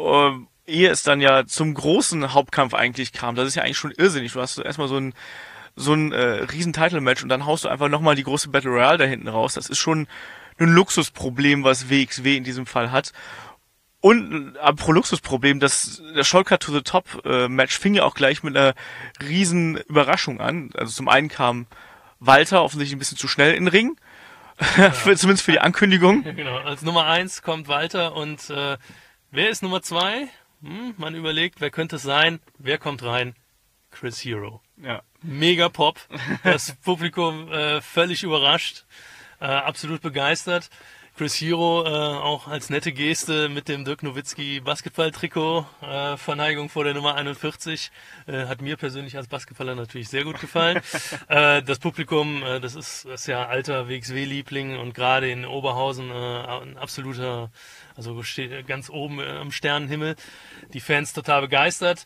Ehe es dann ja zum großen Hauptkampf eigentlich kam. Das ist ja eigentlich schon irrsinnig. Du hast erstmal so einen so ein riesen Title-Match und dann haust du einfach nochmal die große Battle Royale da hinten raus. Das ist schon ein Luxusproblem, was WXW in diesem Fall hat. Und pro Luxusproblem, das Shortcut to the Top Match fing ja auch gleich mit einer riesen Überraschung an. Also zum einen kam Walter offensichtlich ein bisschen zu schnell in den Ring, zumindest für die Ankündigung. Genau, als Nummer 1 kommt Walter und wer ist Nummer 2? Man überlegt, wer könnte es sein? Wer kommt rein? Chris Hero. Ja. Mega Pop. Das Publikum völlig überrascht, absolut begeistert. Chris Hero auch als nette Geste mit dem Dirk Nowitzki Basketball-Trikot, Verneigung vor der Nummer 41, hat mir persönlich als Basketballer natürlich sehr gut gefallen. Das Publikum, das ist ja alter WXW-Liebling und gerade in Oberhausen ein absoluter, also steht ganz oben am Sternenhimmel. Die Fans total begeistert.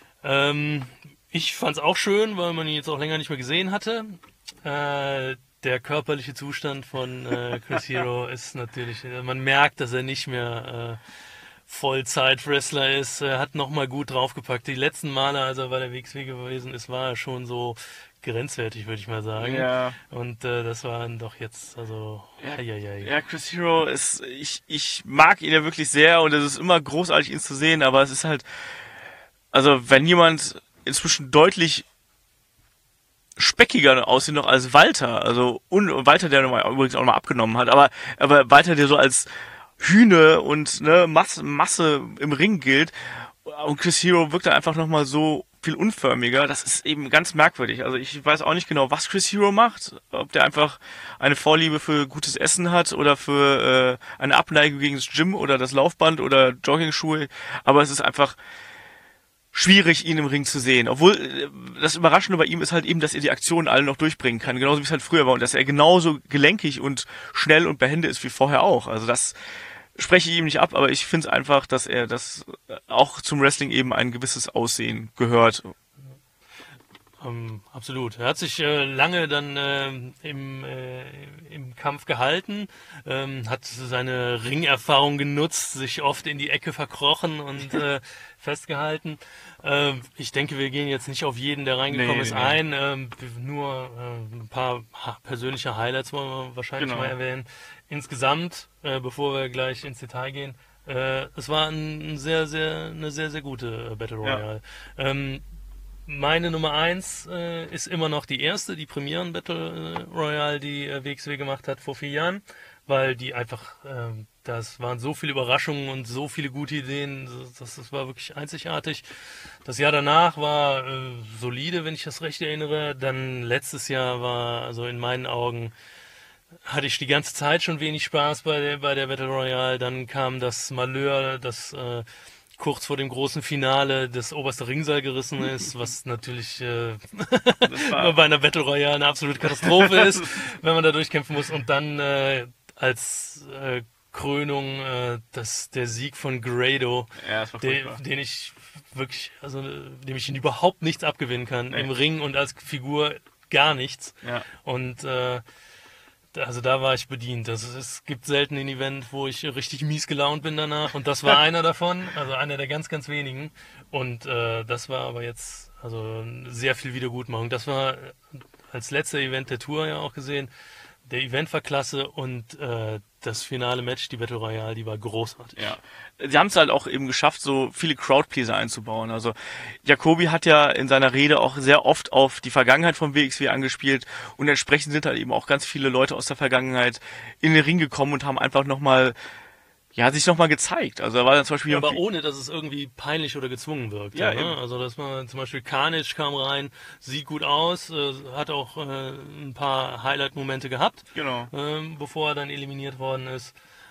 Ich fand's auch schön, weil man ihn jetzt auch länger nicht mehr gesehen hatte. Der körperliche Zustand von Chris Hero ist natürlich, man merkt, dass er nicht mehr Vollzeit-Wrestler ist. Er hat nochmal gut draufgepackt. Die letzten Male, als er bei der WXW gewesen ist, war er schon so grenzwertig, würde ich mal sagen. Ja. Und das war dann doch jetzt, also, ja, Chris Hero ist, ich mag ihn ja wirklich sehr und es ist immer großartig, ihn zu sehen, aber es ist halt, also wenn jemand inzwischen deutlich speckiger aussieht noch als Walter, also Walter, der übrigens auch mal abgenommen hat, aber Walter, der so als Hühne und Masse im Ring gilt, und Chris Hero wirkt dann einfach nochmal so viel unförmiger, das ist eben ganz merkwürdig. Also ich weiß auch nicht genau, was Chris Hero macht, ob der einfach eine Vorliebe für gutes Essen hat oder für eine Abneigung gegen das Gym oder das Laufband oder Joggingschuhe, aber es ist einfach schwierig, ihn im Ring zu sehen. Obwohl, das Überraschende bei ihm ist halt eben, dass er die Aktionen alle noch durchbringen kann, genauso wie es halt früher war und dass er genauso gelenkig und schnell und behende ist wie vorher auch. Also das spreche ich ihm nicht ab, aber ich finde es einfach, dass er das auch zum Wrestling eben ein gewisses Aussehen gehört. Absolut. Er hat sich lange dann im Kampf gehalten, hat seine Ringerfahrung genutzt, sich oft in die Ecke verkrochen und festgehalten. Ich denke, wir gehen jetzt nicht auf jeden, der reingekommen ist, ein. Nur ein paar persönliche Highlights wollen wir wahrscheinlich mal erwähnen. Insgesamt, bevor wir gleich ins Detail gehen, es war eine sehr, sehr gute Battle Royale. Ja. Meine Nummer 1 ist immer noch die erste, die Premieren-Battle Royale, die WXW gemacht hat vor 4 Jahren, weil die einfach, das waren so viele Überraschungen und so viele gute Ideen, das war wirklich einzigartig. Das Jahr danach war solide, wenn ich das recht erinnere. Dann letztes Jahr war, also in meinen Augen, hatte ich die ganze Zeit schon wenig Spaß bei der Battle Royale. Dann kam das Malheur, das kurz vor dem großen Finale das oberste Ringseil gerissen ist, was natürlich bei einer Battle Royale eine absolute Katastrophe ist, wenn man da durchkämpfen muss. Und dann als Krönung der Sieg von Grado, den ich wirklich, also dem ich ihn überhaupt nichts abgewinnen kann, im Ring und als Figur gar nichts. Ja. Und also da war ich bedient. Es gibt selten ein Event, wo ich richtig mies gelaunt bin danach. Und das war einer davon, also einer der ganz, ganz wenigen. Und das war aber jetzt also sehr viel Wiedergutmachung. Das war als letzter Event der Tour ja auch gesehen. Der Event war klasse und das finale Match, die Battle Royale, die war großartig. Ja, sie haben es halt auch eben geschafft, so viele Crowdpleaser einzubauen. Also Jacobi hat ja in seiner Rede auch sehr oft auf die Vergangenheit von WXW angespielt und entsprechend sind halt eben auch ganz viele Leute aus der Vergangenheit in den Ring gekommen und haben einfach sich nochmal gezeigt. Also da war dann zum Beispiel aber ohne, dass es irgendwie peinlich oder gezwungen wirkt. Ja, ne? Also dass man zum Beispiel Carnage kam rein, sieht gut aus, hat auch ein paar Highlight-Momente gehabt, bevor er dann eliminiert worden ist.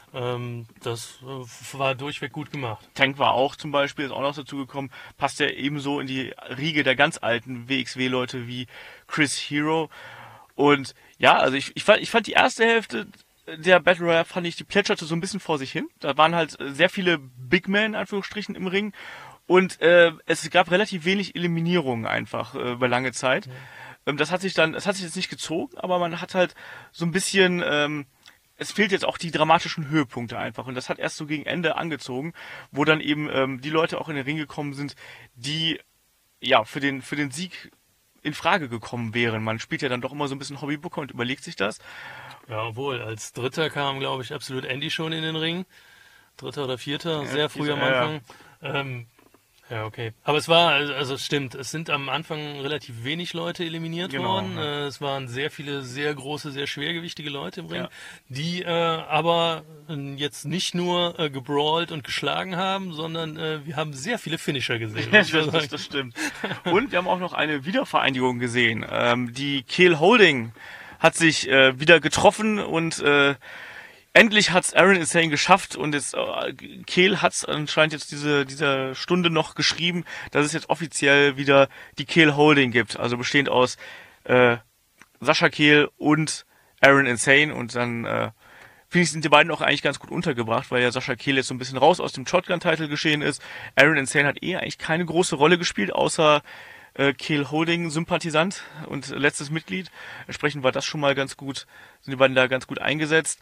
Das war durchweg gut gemacht. Tank war auch zum Beispiel, ist auch noch dazu gekommen, passt ja ebenso in die Riege der ganz alten WXW-Leute wie Chris Hero. Und ja, also ich fand die erste Hälfte der Battle Royale die plätscherte so ein bisschen vor sich hin. Da waren halt sehr viele Big Men, in Anführungsstrichen, im Ring. Und es gab relativ wenig Eliminierungen einfach über lange Zeit. Ja. Das hat sich jetzt nicht gezogen, aber man hat halt so ein bisschen, es fehlt jetzt auch die dramatischen Höhepunkte einfach. Und das hat erst so gegen Ende angezogen, wo dann eben die Leute auch in den Ring gekommen sind, die ja für den Sieg in Frage gekommen wären. Man spielt ja dann doch immer so ein bisschen Hobbybooker und überlegt sich das. Ja, obwohl, als Dritter kam, glaube ich, absolut Andy schon in den Ring. Dritter oder Vierter, sehr früh am Anfang. Ja, okay. Aber es war, also es stimmt, es sind am Anfang relativ wenig Leute eliminiert worden. Ja. Es waren sehr viele, sehr große, sehr schwergewichtige Leute im Ring, die aber jetzt nicht nur gebrawlt und geschlagen haben, sondern wir haben sehr viele Finisher gesehen. Das stimmt. Und wir haben auch noch eine Wiedervereinigung gesehen. Die Keel Holding hat sich wieder getroffen und endlich hat's Aaron Insane geschafft und jetzt Keel hat's anscheinend jetzt dieser Stunde noch geschrieben, dass es jetzt offiziell wieder die Keel Holding gibt, also bestehend aus Sascha Keel und Aaron Insane und dann finde ich, sind die beiden auch eigentlich ganz gut untergebracht, weil ja Sascha Keel jetzt so ein bisschen raus aus dem Shotgun-Title geschehen ist. Aaron Insane hat eigentlich keine große Rolle gespielt, außer Keel Holding Sympathisant und letztes Mitglied. Entsprechend war das schon mal ganz gut, sind die beiden da ganz gut eingesetzt.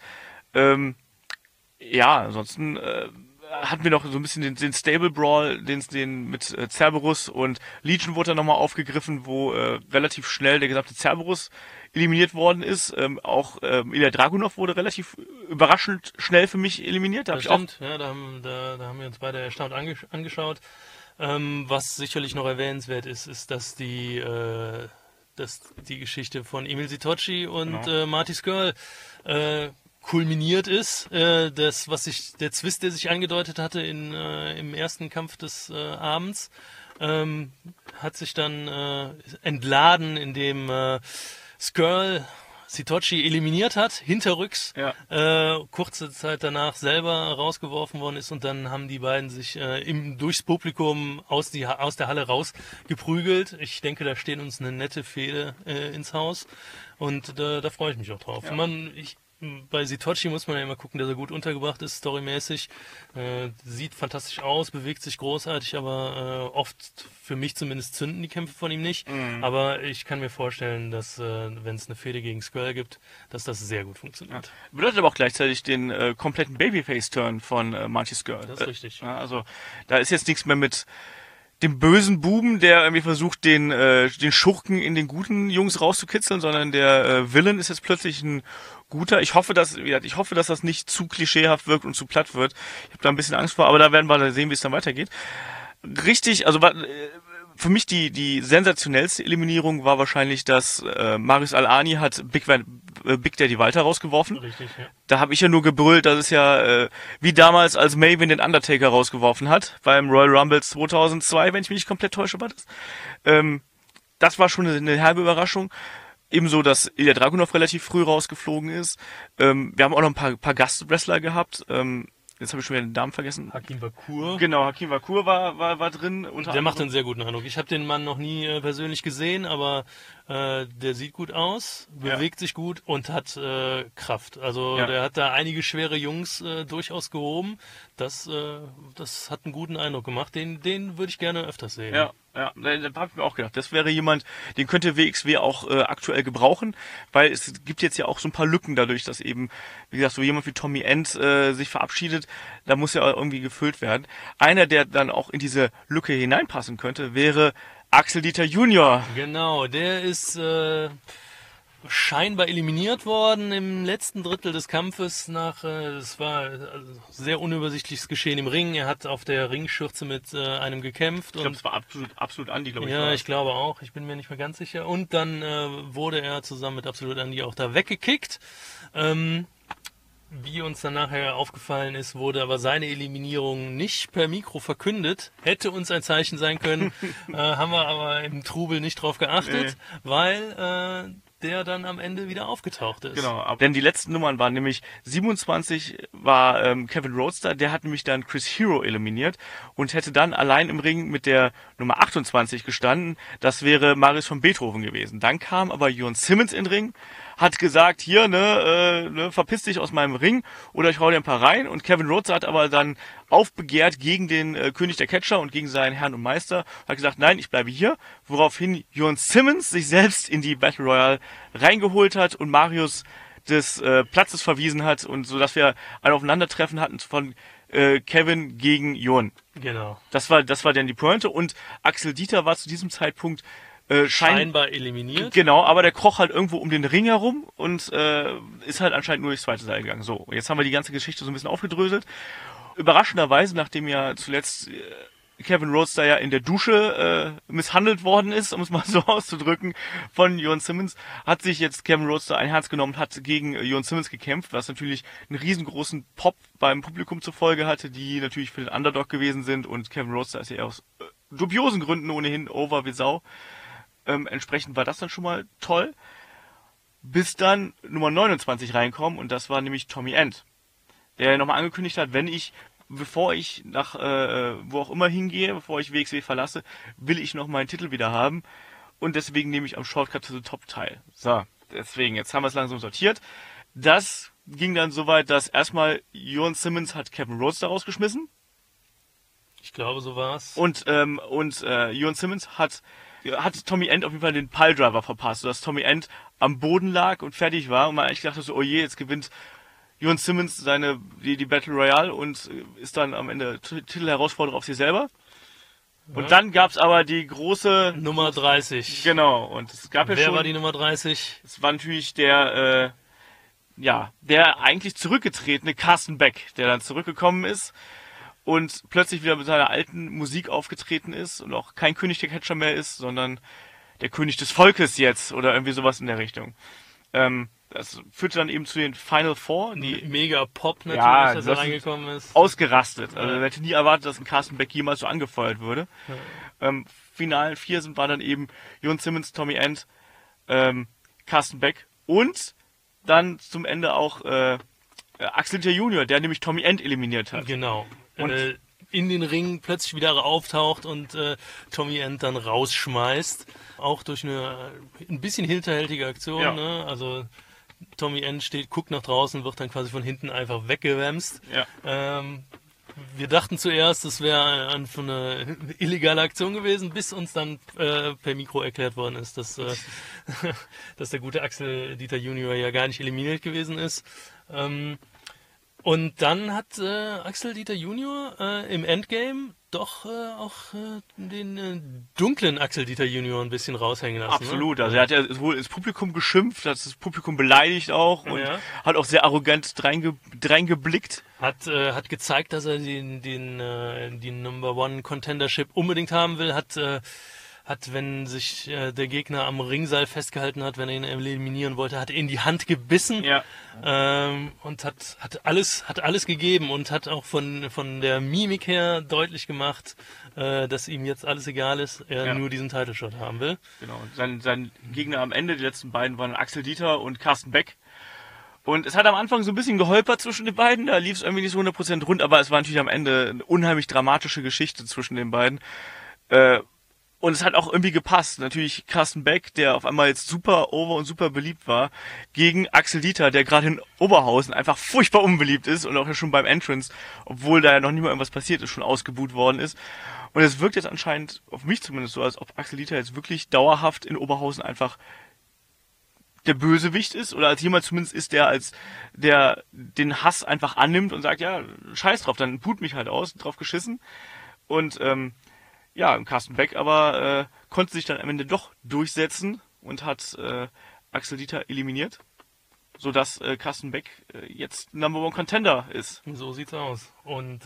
Ja, ansonsten hatten wir noch so ein bisschen den Stable Brawl, den mit Cerberus und Legion wurde dann nochmal aufgegriffen, wo relativ schnell der gesamte Cerberus eliminiert worden ist. Auch Ilya Dragunov wurde relativ überraschend schnell für mich eliminiert. Das stimmt, ja, da haben wir uns beide erstaunt angeschaut. Was sicherlich noch erwähnenswert ist, dass die Geschichte von Emil Sitoci und Marty Scurll kulminiert ist. Der Zwist, der sich angedeutet hatte im ersten Kampf des Abends, hat sich dann entladen, indem Scurll Sitoci eliminiert hat, hinterrücks, kurze Zeit danach selber rausgeworfen worden ist und dann haben die beiden sich durchs Publikum aus der Halle rausgeprügelt. Ich denke, da stehen uns eine nette Fehde ins Haus und da freue ich mich auch drauf. Ja. Bei Sitoci muss man ja immer gucken, dass er gut untergebracht ist, storymäßig. Sieht fantastisch aus, bewegt sich großartig, aber oft, für mich zumindest, zünden die Kämpfe von ihm nicht. Mhm. Aber ich kann mir vorstellen, dass, wenn es eine Fehde gegen Scurll gibt, dass das sehr gut funktioniert. Ja. Bedeutet aber auch gleichzeitig den kompletten Babyface-Turn von Marty Scurll. Das ist richtig. Also da ist jetzt nichts mehr mit dem bösen Buben, der irgendwie versucht, den Schurken in den guten Jungs rauszukitzeln, sondern der Villain ist jetzt plötzlich ein guter. Ich hoffe, dass das nicht zu klischeehaft wirkt und zu platt wird. Ich habe da ein bisschen Angst vor, aber da werden wir sehen, wie es dann weitergeht. Richtig, also für mich die sensationellste Eliminierung war wahrscheinlich, dass Marius Al-Ani hat Big Daddy Walter rausgeworfen. Richtig, ja. Da habe ich ja nur gebrüllt, dass es ja wie damals, als Maven den Undertaker rausgeworfen hat, beim Royal Rumble 2002, wenn ich mich nicht komplett täusche, war das. Das war schon eine herbe Überraschung. Ebenso, dass Ilya Dragunov relativ früh rausgeflogen ist. Wir haben auch noch ein paar Gastwrestler gehabt. Jetzt habe ich schon wieder den Namen vergessen. Hakim Vakur. Genau, Hakim Vakur war drin. Der macht einen sehr guten Eindruck. Ich habe den Mann noch nie persönlich gesehen, aber der sieht gut aus, bewegt sich gut und hat Kraft. Also der hat da einige schwere Jungs durchaus gehoben. Das hat einen guten Eindruck gemacht. Den würde ich gerne öfters sehen. Ja, da habe ich mir auch gedacht, das wäre jemand, den könnte WXW auch aktuell gebrauchen, weil es gibt jetzt ja auch so ein paar Lücken dadurch, dass eben, wie gesagt, so jemand wie Tommy End sich verabschiedet, da muss ja irgendwie gefüllt werden. Einer, der dann auch in diese Lücke hineinpassen könnte, wäre Axel Dieter Junior. Genau, der ist scheinbar eliminiert worden im letzten Drittel des Kampfes es war sehr unübersichtliches Geschehen im Ring. Er hat auf der Ringschürze mit einem gekämpft. Ich glaube, es war absolut Andy, glaube ich. Ja, ich glaube auch. Ich bin mir nicht mehr ganz sicher. Und dann wurde er zusammen mit Absolut Andy auch da weggekickt. Wie uns dann nachher aufgefallen ist, wurde aber seine Eliminierung nicht per Mikro verkündet. Hätte uns ein Zeichen sein können, haben wir aber im Trubel nicht drauf geachtet, weil der dann am Ende wieder aufgetaucht ist. Genau, denn die letzten Nummern waren nämlich 27 war Kevin Roadster, der hat nämlich dann Chris Hero eliminiert und hätte dann allein im Ring mit der Nummer 28 gestanden. Das wäre Marius von Beethoven gewesen. Dann kam aber Jon Simmons in den Ring, hat gesagt, hier, verpiss dich aus meinem Ring oder ich hau dir ein paar rein. Und Kevin Rhodes hat aber dann aufbegehrt gegen den König der Catcher und gegen seinen Herrn und Meister. Hat gesagt, nein, ich bleibe hier. Woraufhin Jon Simmons sich selbst in die Battle Royale reingeholt hat und Marius des Platzes verwiesen hat. Und so, dass wir ein Aufeinandertreffen hatten von Kevin gegen Jon. Genau. Das war dann die Pointe. Und Axel Dieter war zu diesem Zeitpunkt scheinbar eliminiert. Genau, aber der kroch halt irgendwo um den Ring herum und ist halt anscheinend nur durchs zweite Seil gegangen. So, jetzt haben wir die ganze Geschichte so ein bisschen aufgedröselt. Überraschenderweise, nachdem ja zuletzt Kevin Rhodes da ja in der Dusche misshandelt worden ist, um es mal so auszudrücken, von Jon Simmons, hat sich jetzt Kevin Rhodes da ein Herz genommen und hat gegen Jon Simmons gekämpft, was natürlich einen riesengroßen Pop beim Publikum zur Folge hatte, die natürlich für den Underdog gewesen sind, und Kevin Rhodes da ist ja aus dubiosen Gründen ohnehin over wie Sau. Entsprechend war das dann schon mal toll. Bis dann Nummer 29 reinkommen, und das war nämlich Tommy End, der nochmal angekündigt hat, bevor ich nach wo auch immer hingehe, bevor ich WXW verlasse, will ich noch meinen Titel wieder haben, und deswegen nehme ich am Shortcut to the Top teil. So, deswegen, jetzt haben wir es langsam sortiert. Das ging dann so weit, dass erstmal Jon Simmons hat Kevin Rhodes da rausgeschmissen. Ich glaube, so war's. Und Jon Simmons hat Tommy End auf jeden Fall den Piledriver verpasst, sodass Tommy End am Boden lag und fertig war, und man eigentlich dachte so, oh je, jetzt gewinnt Jon Simmons die Battle Royale und ist dann am Ende Titelherausforderer auf sich selber. Und dann gab's aber die große Nummer 30. Genau, und es gab ja schon... Wer war die Nummer 30? Es war natürlich der eigentlich zurückgetretene Carsten Beck, der dann zurückgekommen ist und plötzlich wieder mit seiner alten Musik aufgetreten ist und auch kein König der Catcher mehr ist, sondern der König des Volkes jetzt oder irgendwie sowas in der Richtung. Das führte dann eben zu den Final Four. Die mega Pop natürlich, ja, dass er reingekommen ist. Ausgerastet. Also er hätte nie erwartet, dass ein Carsten Beck jemals so angefeuert würde. Ja. Finalen 4 waren dann eben Jon Simmons, Tommy End, Carsten Beck und dann zum Ende auch Axel Dieter Junior, der nämlich Tommy End eliminiert hat. Genau. Und in den Ring plötzlich wieder auftaucht und Tommy End dann rausschmeißt. Auch durch eine ein bisschen hinterhältige Aktion. Ja. Ne? Also Tommy End guckt nach draußen, wird dann quasi von hinten einfach weggewämst. Ja. Wir dachten zuerst, das wäre eine illegale Aktion gewesen, bis uns dann per Mikro erklärt worden ist, dass der gute Axel Dieter Junior ja gar nicht eliminiert gewesen ist. Und dann hat Axel Dieter Junior im Endgame doch auch den dunklen Axel Dieter Junior ein bisschen raushängen lassen. Absolut, ne? Also er hat ja wohl ins Publikum geschimpft, hat das Publikum beleidigt auch und hat auch sehr arrogant dreingeblickt. Hat gezeigt, dass er die Number One Contendership unbedingt haben will, hat, wenn sich der Gegner am Ringseil festgehalten hat, wenn er ihn eliminieren wollte, hat er in die Hand gebissen, und hat alles gegeben und hat auch von der Mimik her deutlich gemacht, dass ihm jetzt alles egal ist, er nur diesen Title Shot haben will. Genau. Und sein Gegner am Ende, die letzten beiden, waren Axel Dieter und Carsten Beck. Und es hat am Anfang so ein bisschen geholpert zwischen den beiden, da lief es irgendwie nicht so 100% rund, aber es war natürlich am Ende eine unheimlich dramatische Geschichte zwischen den beiden. Und es hat auch irgendwie gepasst. Natürlich Carsten Beck, der auf einmal jetzt super over und super beliebt war, gegen Axel Dieter, der gerade in Oberhausen einfach furchtbar unbeliebt ist und auch schon beim Entrance, obwohl da ja noch nie mal irgendwas passiert ist, schon ausgebuht worden ist. Und es wirkt jetzt anscheinend, auf mich zumindest so, als ob Axel Dieter jetzt wirklich dauerhaft in Oberhausen einfach der Bösewicht ist oder als jemand zumindest ist, der den Hass einfach annimmt und sagt, ja, scheiß drauf, dann boot mich halt aus, drauf geschissen. Und Carsten Beck aber konnte sich dann am Ende doch durchsetzen und hat Axel Dieter eliminiert, sodass Carsten Beck jetzt Number One Contender ist. So sieht's aus. Und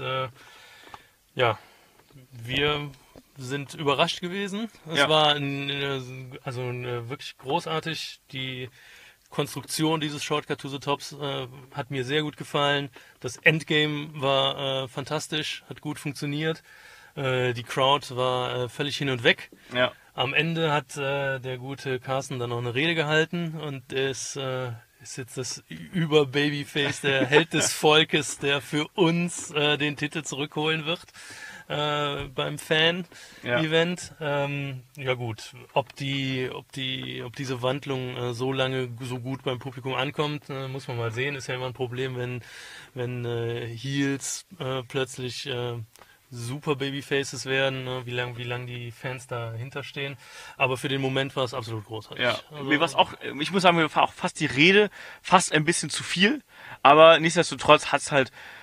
wir sind überrascht gewesen. Es war wirklich großartig. Die Konstruktion dieses Shortcut to the Tops hat mir sehr gut gefallen. Das Endgame war fantastisch, hat gut funktioniert. Die Crowd war völlig hin und weg. Ja. Am Ende hat der gute Carsten dann noch eine Rede gehalten und ist jetzt das Über-Babyface, der Held des Volkes, der für uns den Titel zurückholen wird beim Fan-Event. Gut, ob diese Wandlung so lange so gut beim Publikum ankommt, muss man mal sehen. Ist ja immer ein Problem, wenn Heels plötzlich super Babyfaces werden, ne? wie lang die Fans dahinter stehen. Aber für den Moment war es absolut großartig. Ja, also, mir war's auch, ich muss sagen, mir war auch fast die Rede fast ein bisschen zu viel, aber nichtsdestotrotz hat's halt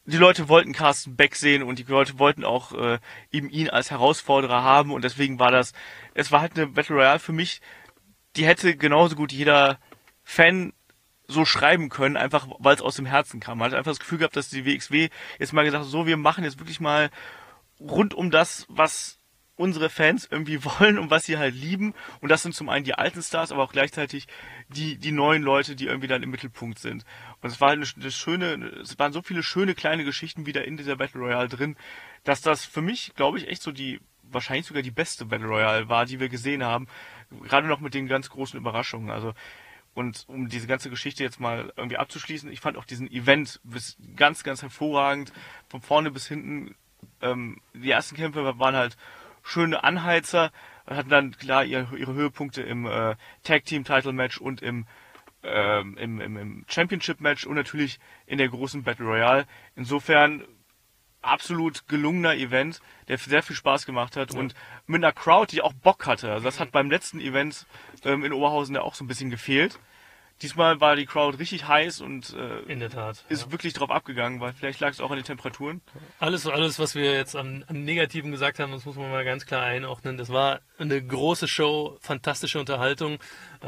die Leute wollten Carsten Beck sehen und die Leute wollten auch eben ihn als Herausforderer haben und deswegen es war halt eine Battle Royale für mich, die hätte genauso gut jeder Fan so schreiben können, einfach weil es aus dem Herzen kam. Man hat einfach das Gefühl gehabt, dass die WXW jetzt mal gesagt hat, so, wir machen jetzt wirklich mal rund um das, was unsere Fans irgendwie wollen und was sie halt lieben. Und das sind zum einen die alten Stars, aber auch gleichzeitig die neuen Leute, die irgendwie dann im Mittelpunkt sind. Und es war halt es waren so viele schöne kleine Geschichten wieder in dieser Battle Royale drin, dass das für mich, glaube ich, echt so wahrscheinlich sogar die beste Battle Royale war, die wir gesehen haben. Gerade noch mit den ganz großen Überraschungen. Also, und um diese ganze Geschichte jetzt mal irgendwie abzuschließen, ich fand auch diesen Event ganz, ganz hervorragend. Von vorne bis hinten, die ersten Kämpfe waren halt schöne Anheizer, hatten dann klar ihre Höhepunkte im Tag-Team-Title-Match und im Championship-Match und natürlich in der großen Battle Royale. Insofern absolut gelungener Event, der sehr viel Spaß gemacht hat und mit einer Crowd, die auch Bock hatte. Also das hat beim letzten Event in Oberhausen ja auch so ein bisschen gefehlt. Diesmal war die Crowd richtig heiß und in der Tat, ist wirklich drauf abgegangen, weil vielleicht lag es auch an den Temperaturen. Alles, was wir jetzt am Negativen gesagt haben, das muss man mal ganz klar einordnen. Das war eine große Show, fantastische Unterhaltung.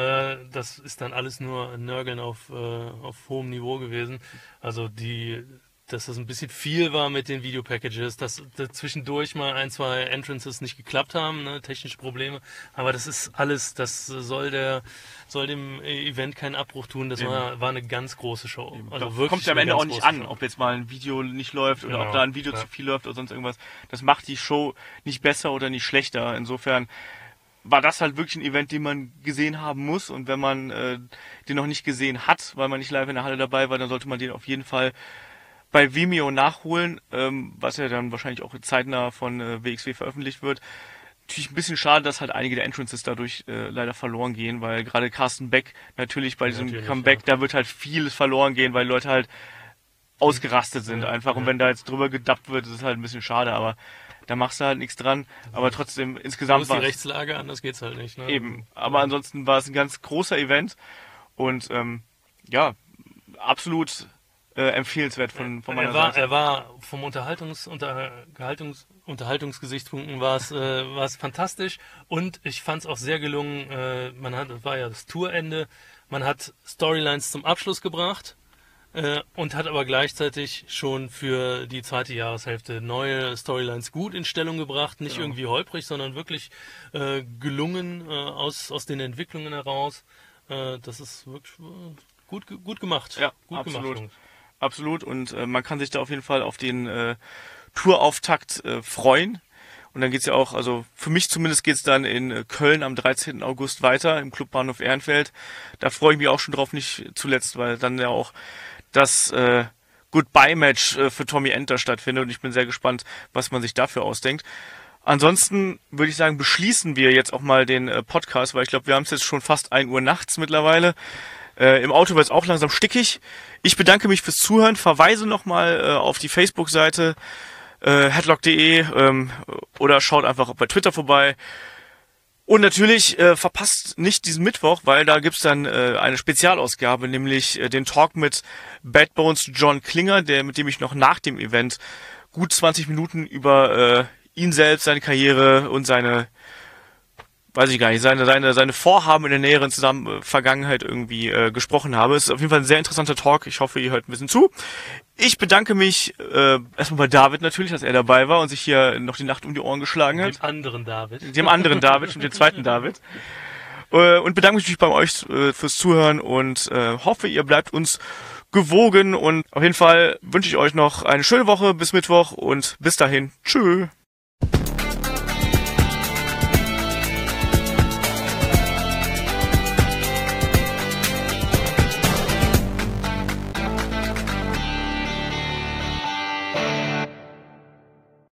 Das ist dann alles nur Nörgeln auf hohem Niveau gewesen. Also dass das ein bisschen viel war mit den Videopackages, dass zwischendurch mal 1, 2 Entrances nicht geklappt haben, ne, technische Probleme. Aber das ist alles, das soll dem Event keinen Abbruch tun. Das war eine ganz große Show. Eben. Also wirklich wirklich kommt ja am Ende auch nicht an, Show. ob jetzt mal ein Video nicht läuft oder Genau, ob da ein Video zu viel läuft oder sonst irgendwas. Das macht die Show nicht besser oder nicht schlechter. Insofern war das halt wirklich ein Event, den man gesehen haben muss. Und wenn man den noch nicht gesehen hat, weil man nicht live in der Halle dabei war, dann sollte man den auf jeden Fall bei Vimeo nachholen, was ja dann wahrscheinlich auch zeitnah von WXW veröffentlicht wird. Natürlich ein bisschen schade, dass halt einige der Entrances dadurch leider verloren gehen, weil gerade Carsten Beck natürlich bei diesem Comeback, da wird halt vieles verloren gehen, weil die Leute halt ausgerastet sind einfach. Und wenn da jetzt drüber gedubbt wird, ist es halt ein bisschen schade, aber da machst du halt nichts dran. Aber trotzdem insgesamt war die Rechtslage, anders geht's halt nicht. Ne? Eben, aber ansonsten war es ein ganz großer Event und absolut empfehlenswert von meiner Seite. Er war vom Unterhaltungsgesichtspunkten war es fantastisch und ich fand es auch sehr gelungen. Das war ja das Tourende. Man hat Storylines zum Abschluss gebracht und hat aber gleichzeitig schon für die zweite Jahreshälfte neue Storylines gut in Stellung gebracht. Nicht irgendwie holprig, sondern wirklich gelungen aus den Entwicklungen heraus. Das ist wirklich gut gemacht. Ja, gut absolut. Gemacht. Absolut und man kann sich da auf jeden Fall auf den Tourauftakt freuen. Und dann geht's ja auch, also für mich zumindest geht's dann in Köln am 13. August weiter im Clubbahnhof Ehrenfeld. Da freue ich mich auch schon drauf, nicht zuletzt, weil dann ja auch das Goodbye-Match für Tommy Enter stattfindet und ich bin sehr gespannt, was man sich dafür ausdenkt. Ansonsten würde ich sagen, beschließen wir jetzt auch mal den Podcast, weil ich glaube, wir haben es jetzt schon fast 1 Uhr nachts mittlerweile. Im Auto wird es auch langsam stickig. Ich bedanke mich fürs Zuhören, verweise nochmal auf die Facebook-Seite headlock.de oder schaut einfach bei Twitter vorbei. Und natürlich verpasst nicht diesen Mittwoch, weil da gibt's dann eine Spezialausgabe, nämlich den Talk mit Bad Bones John Klinger, mit dem ich noch nach dem Event gut 20 Minuten über ihn selbst, seine Karriere und seine Vorhaben in der näheren Vergangenheit irgendwie gesprochen habe. Es ist auf jeden Fall ein sehr interessanter Talk. Ich hoffe, ihr hört ein bisschen zu. Ich bedanke mich erstmal bei David natürlich, dass er dabei war und sich hier noch die Nacht um die Ohren geschlagen hat. Dem anderen David und dem zweiten David. Und bedanke mich natürlich bei euch fürs Zuhören und hoffe, ihr bleibt uns gewogen. Und auf jeden Fall wünsche ich euch noch eine schöne Woche bis Mittwoch und bis dahin. Tschö.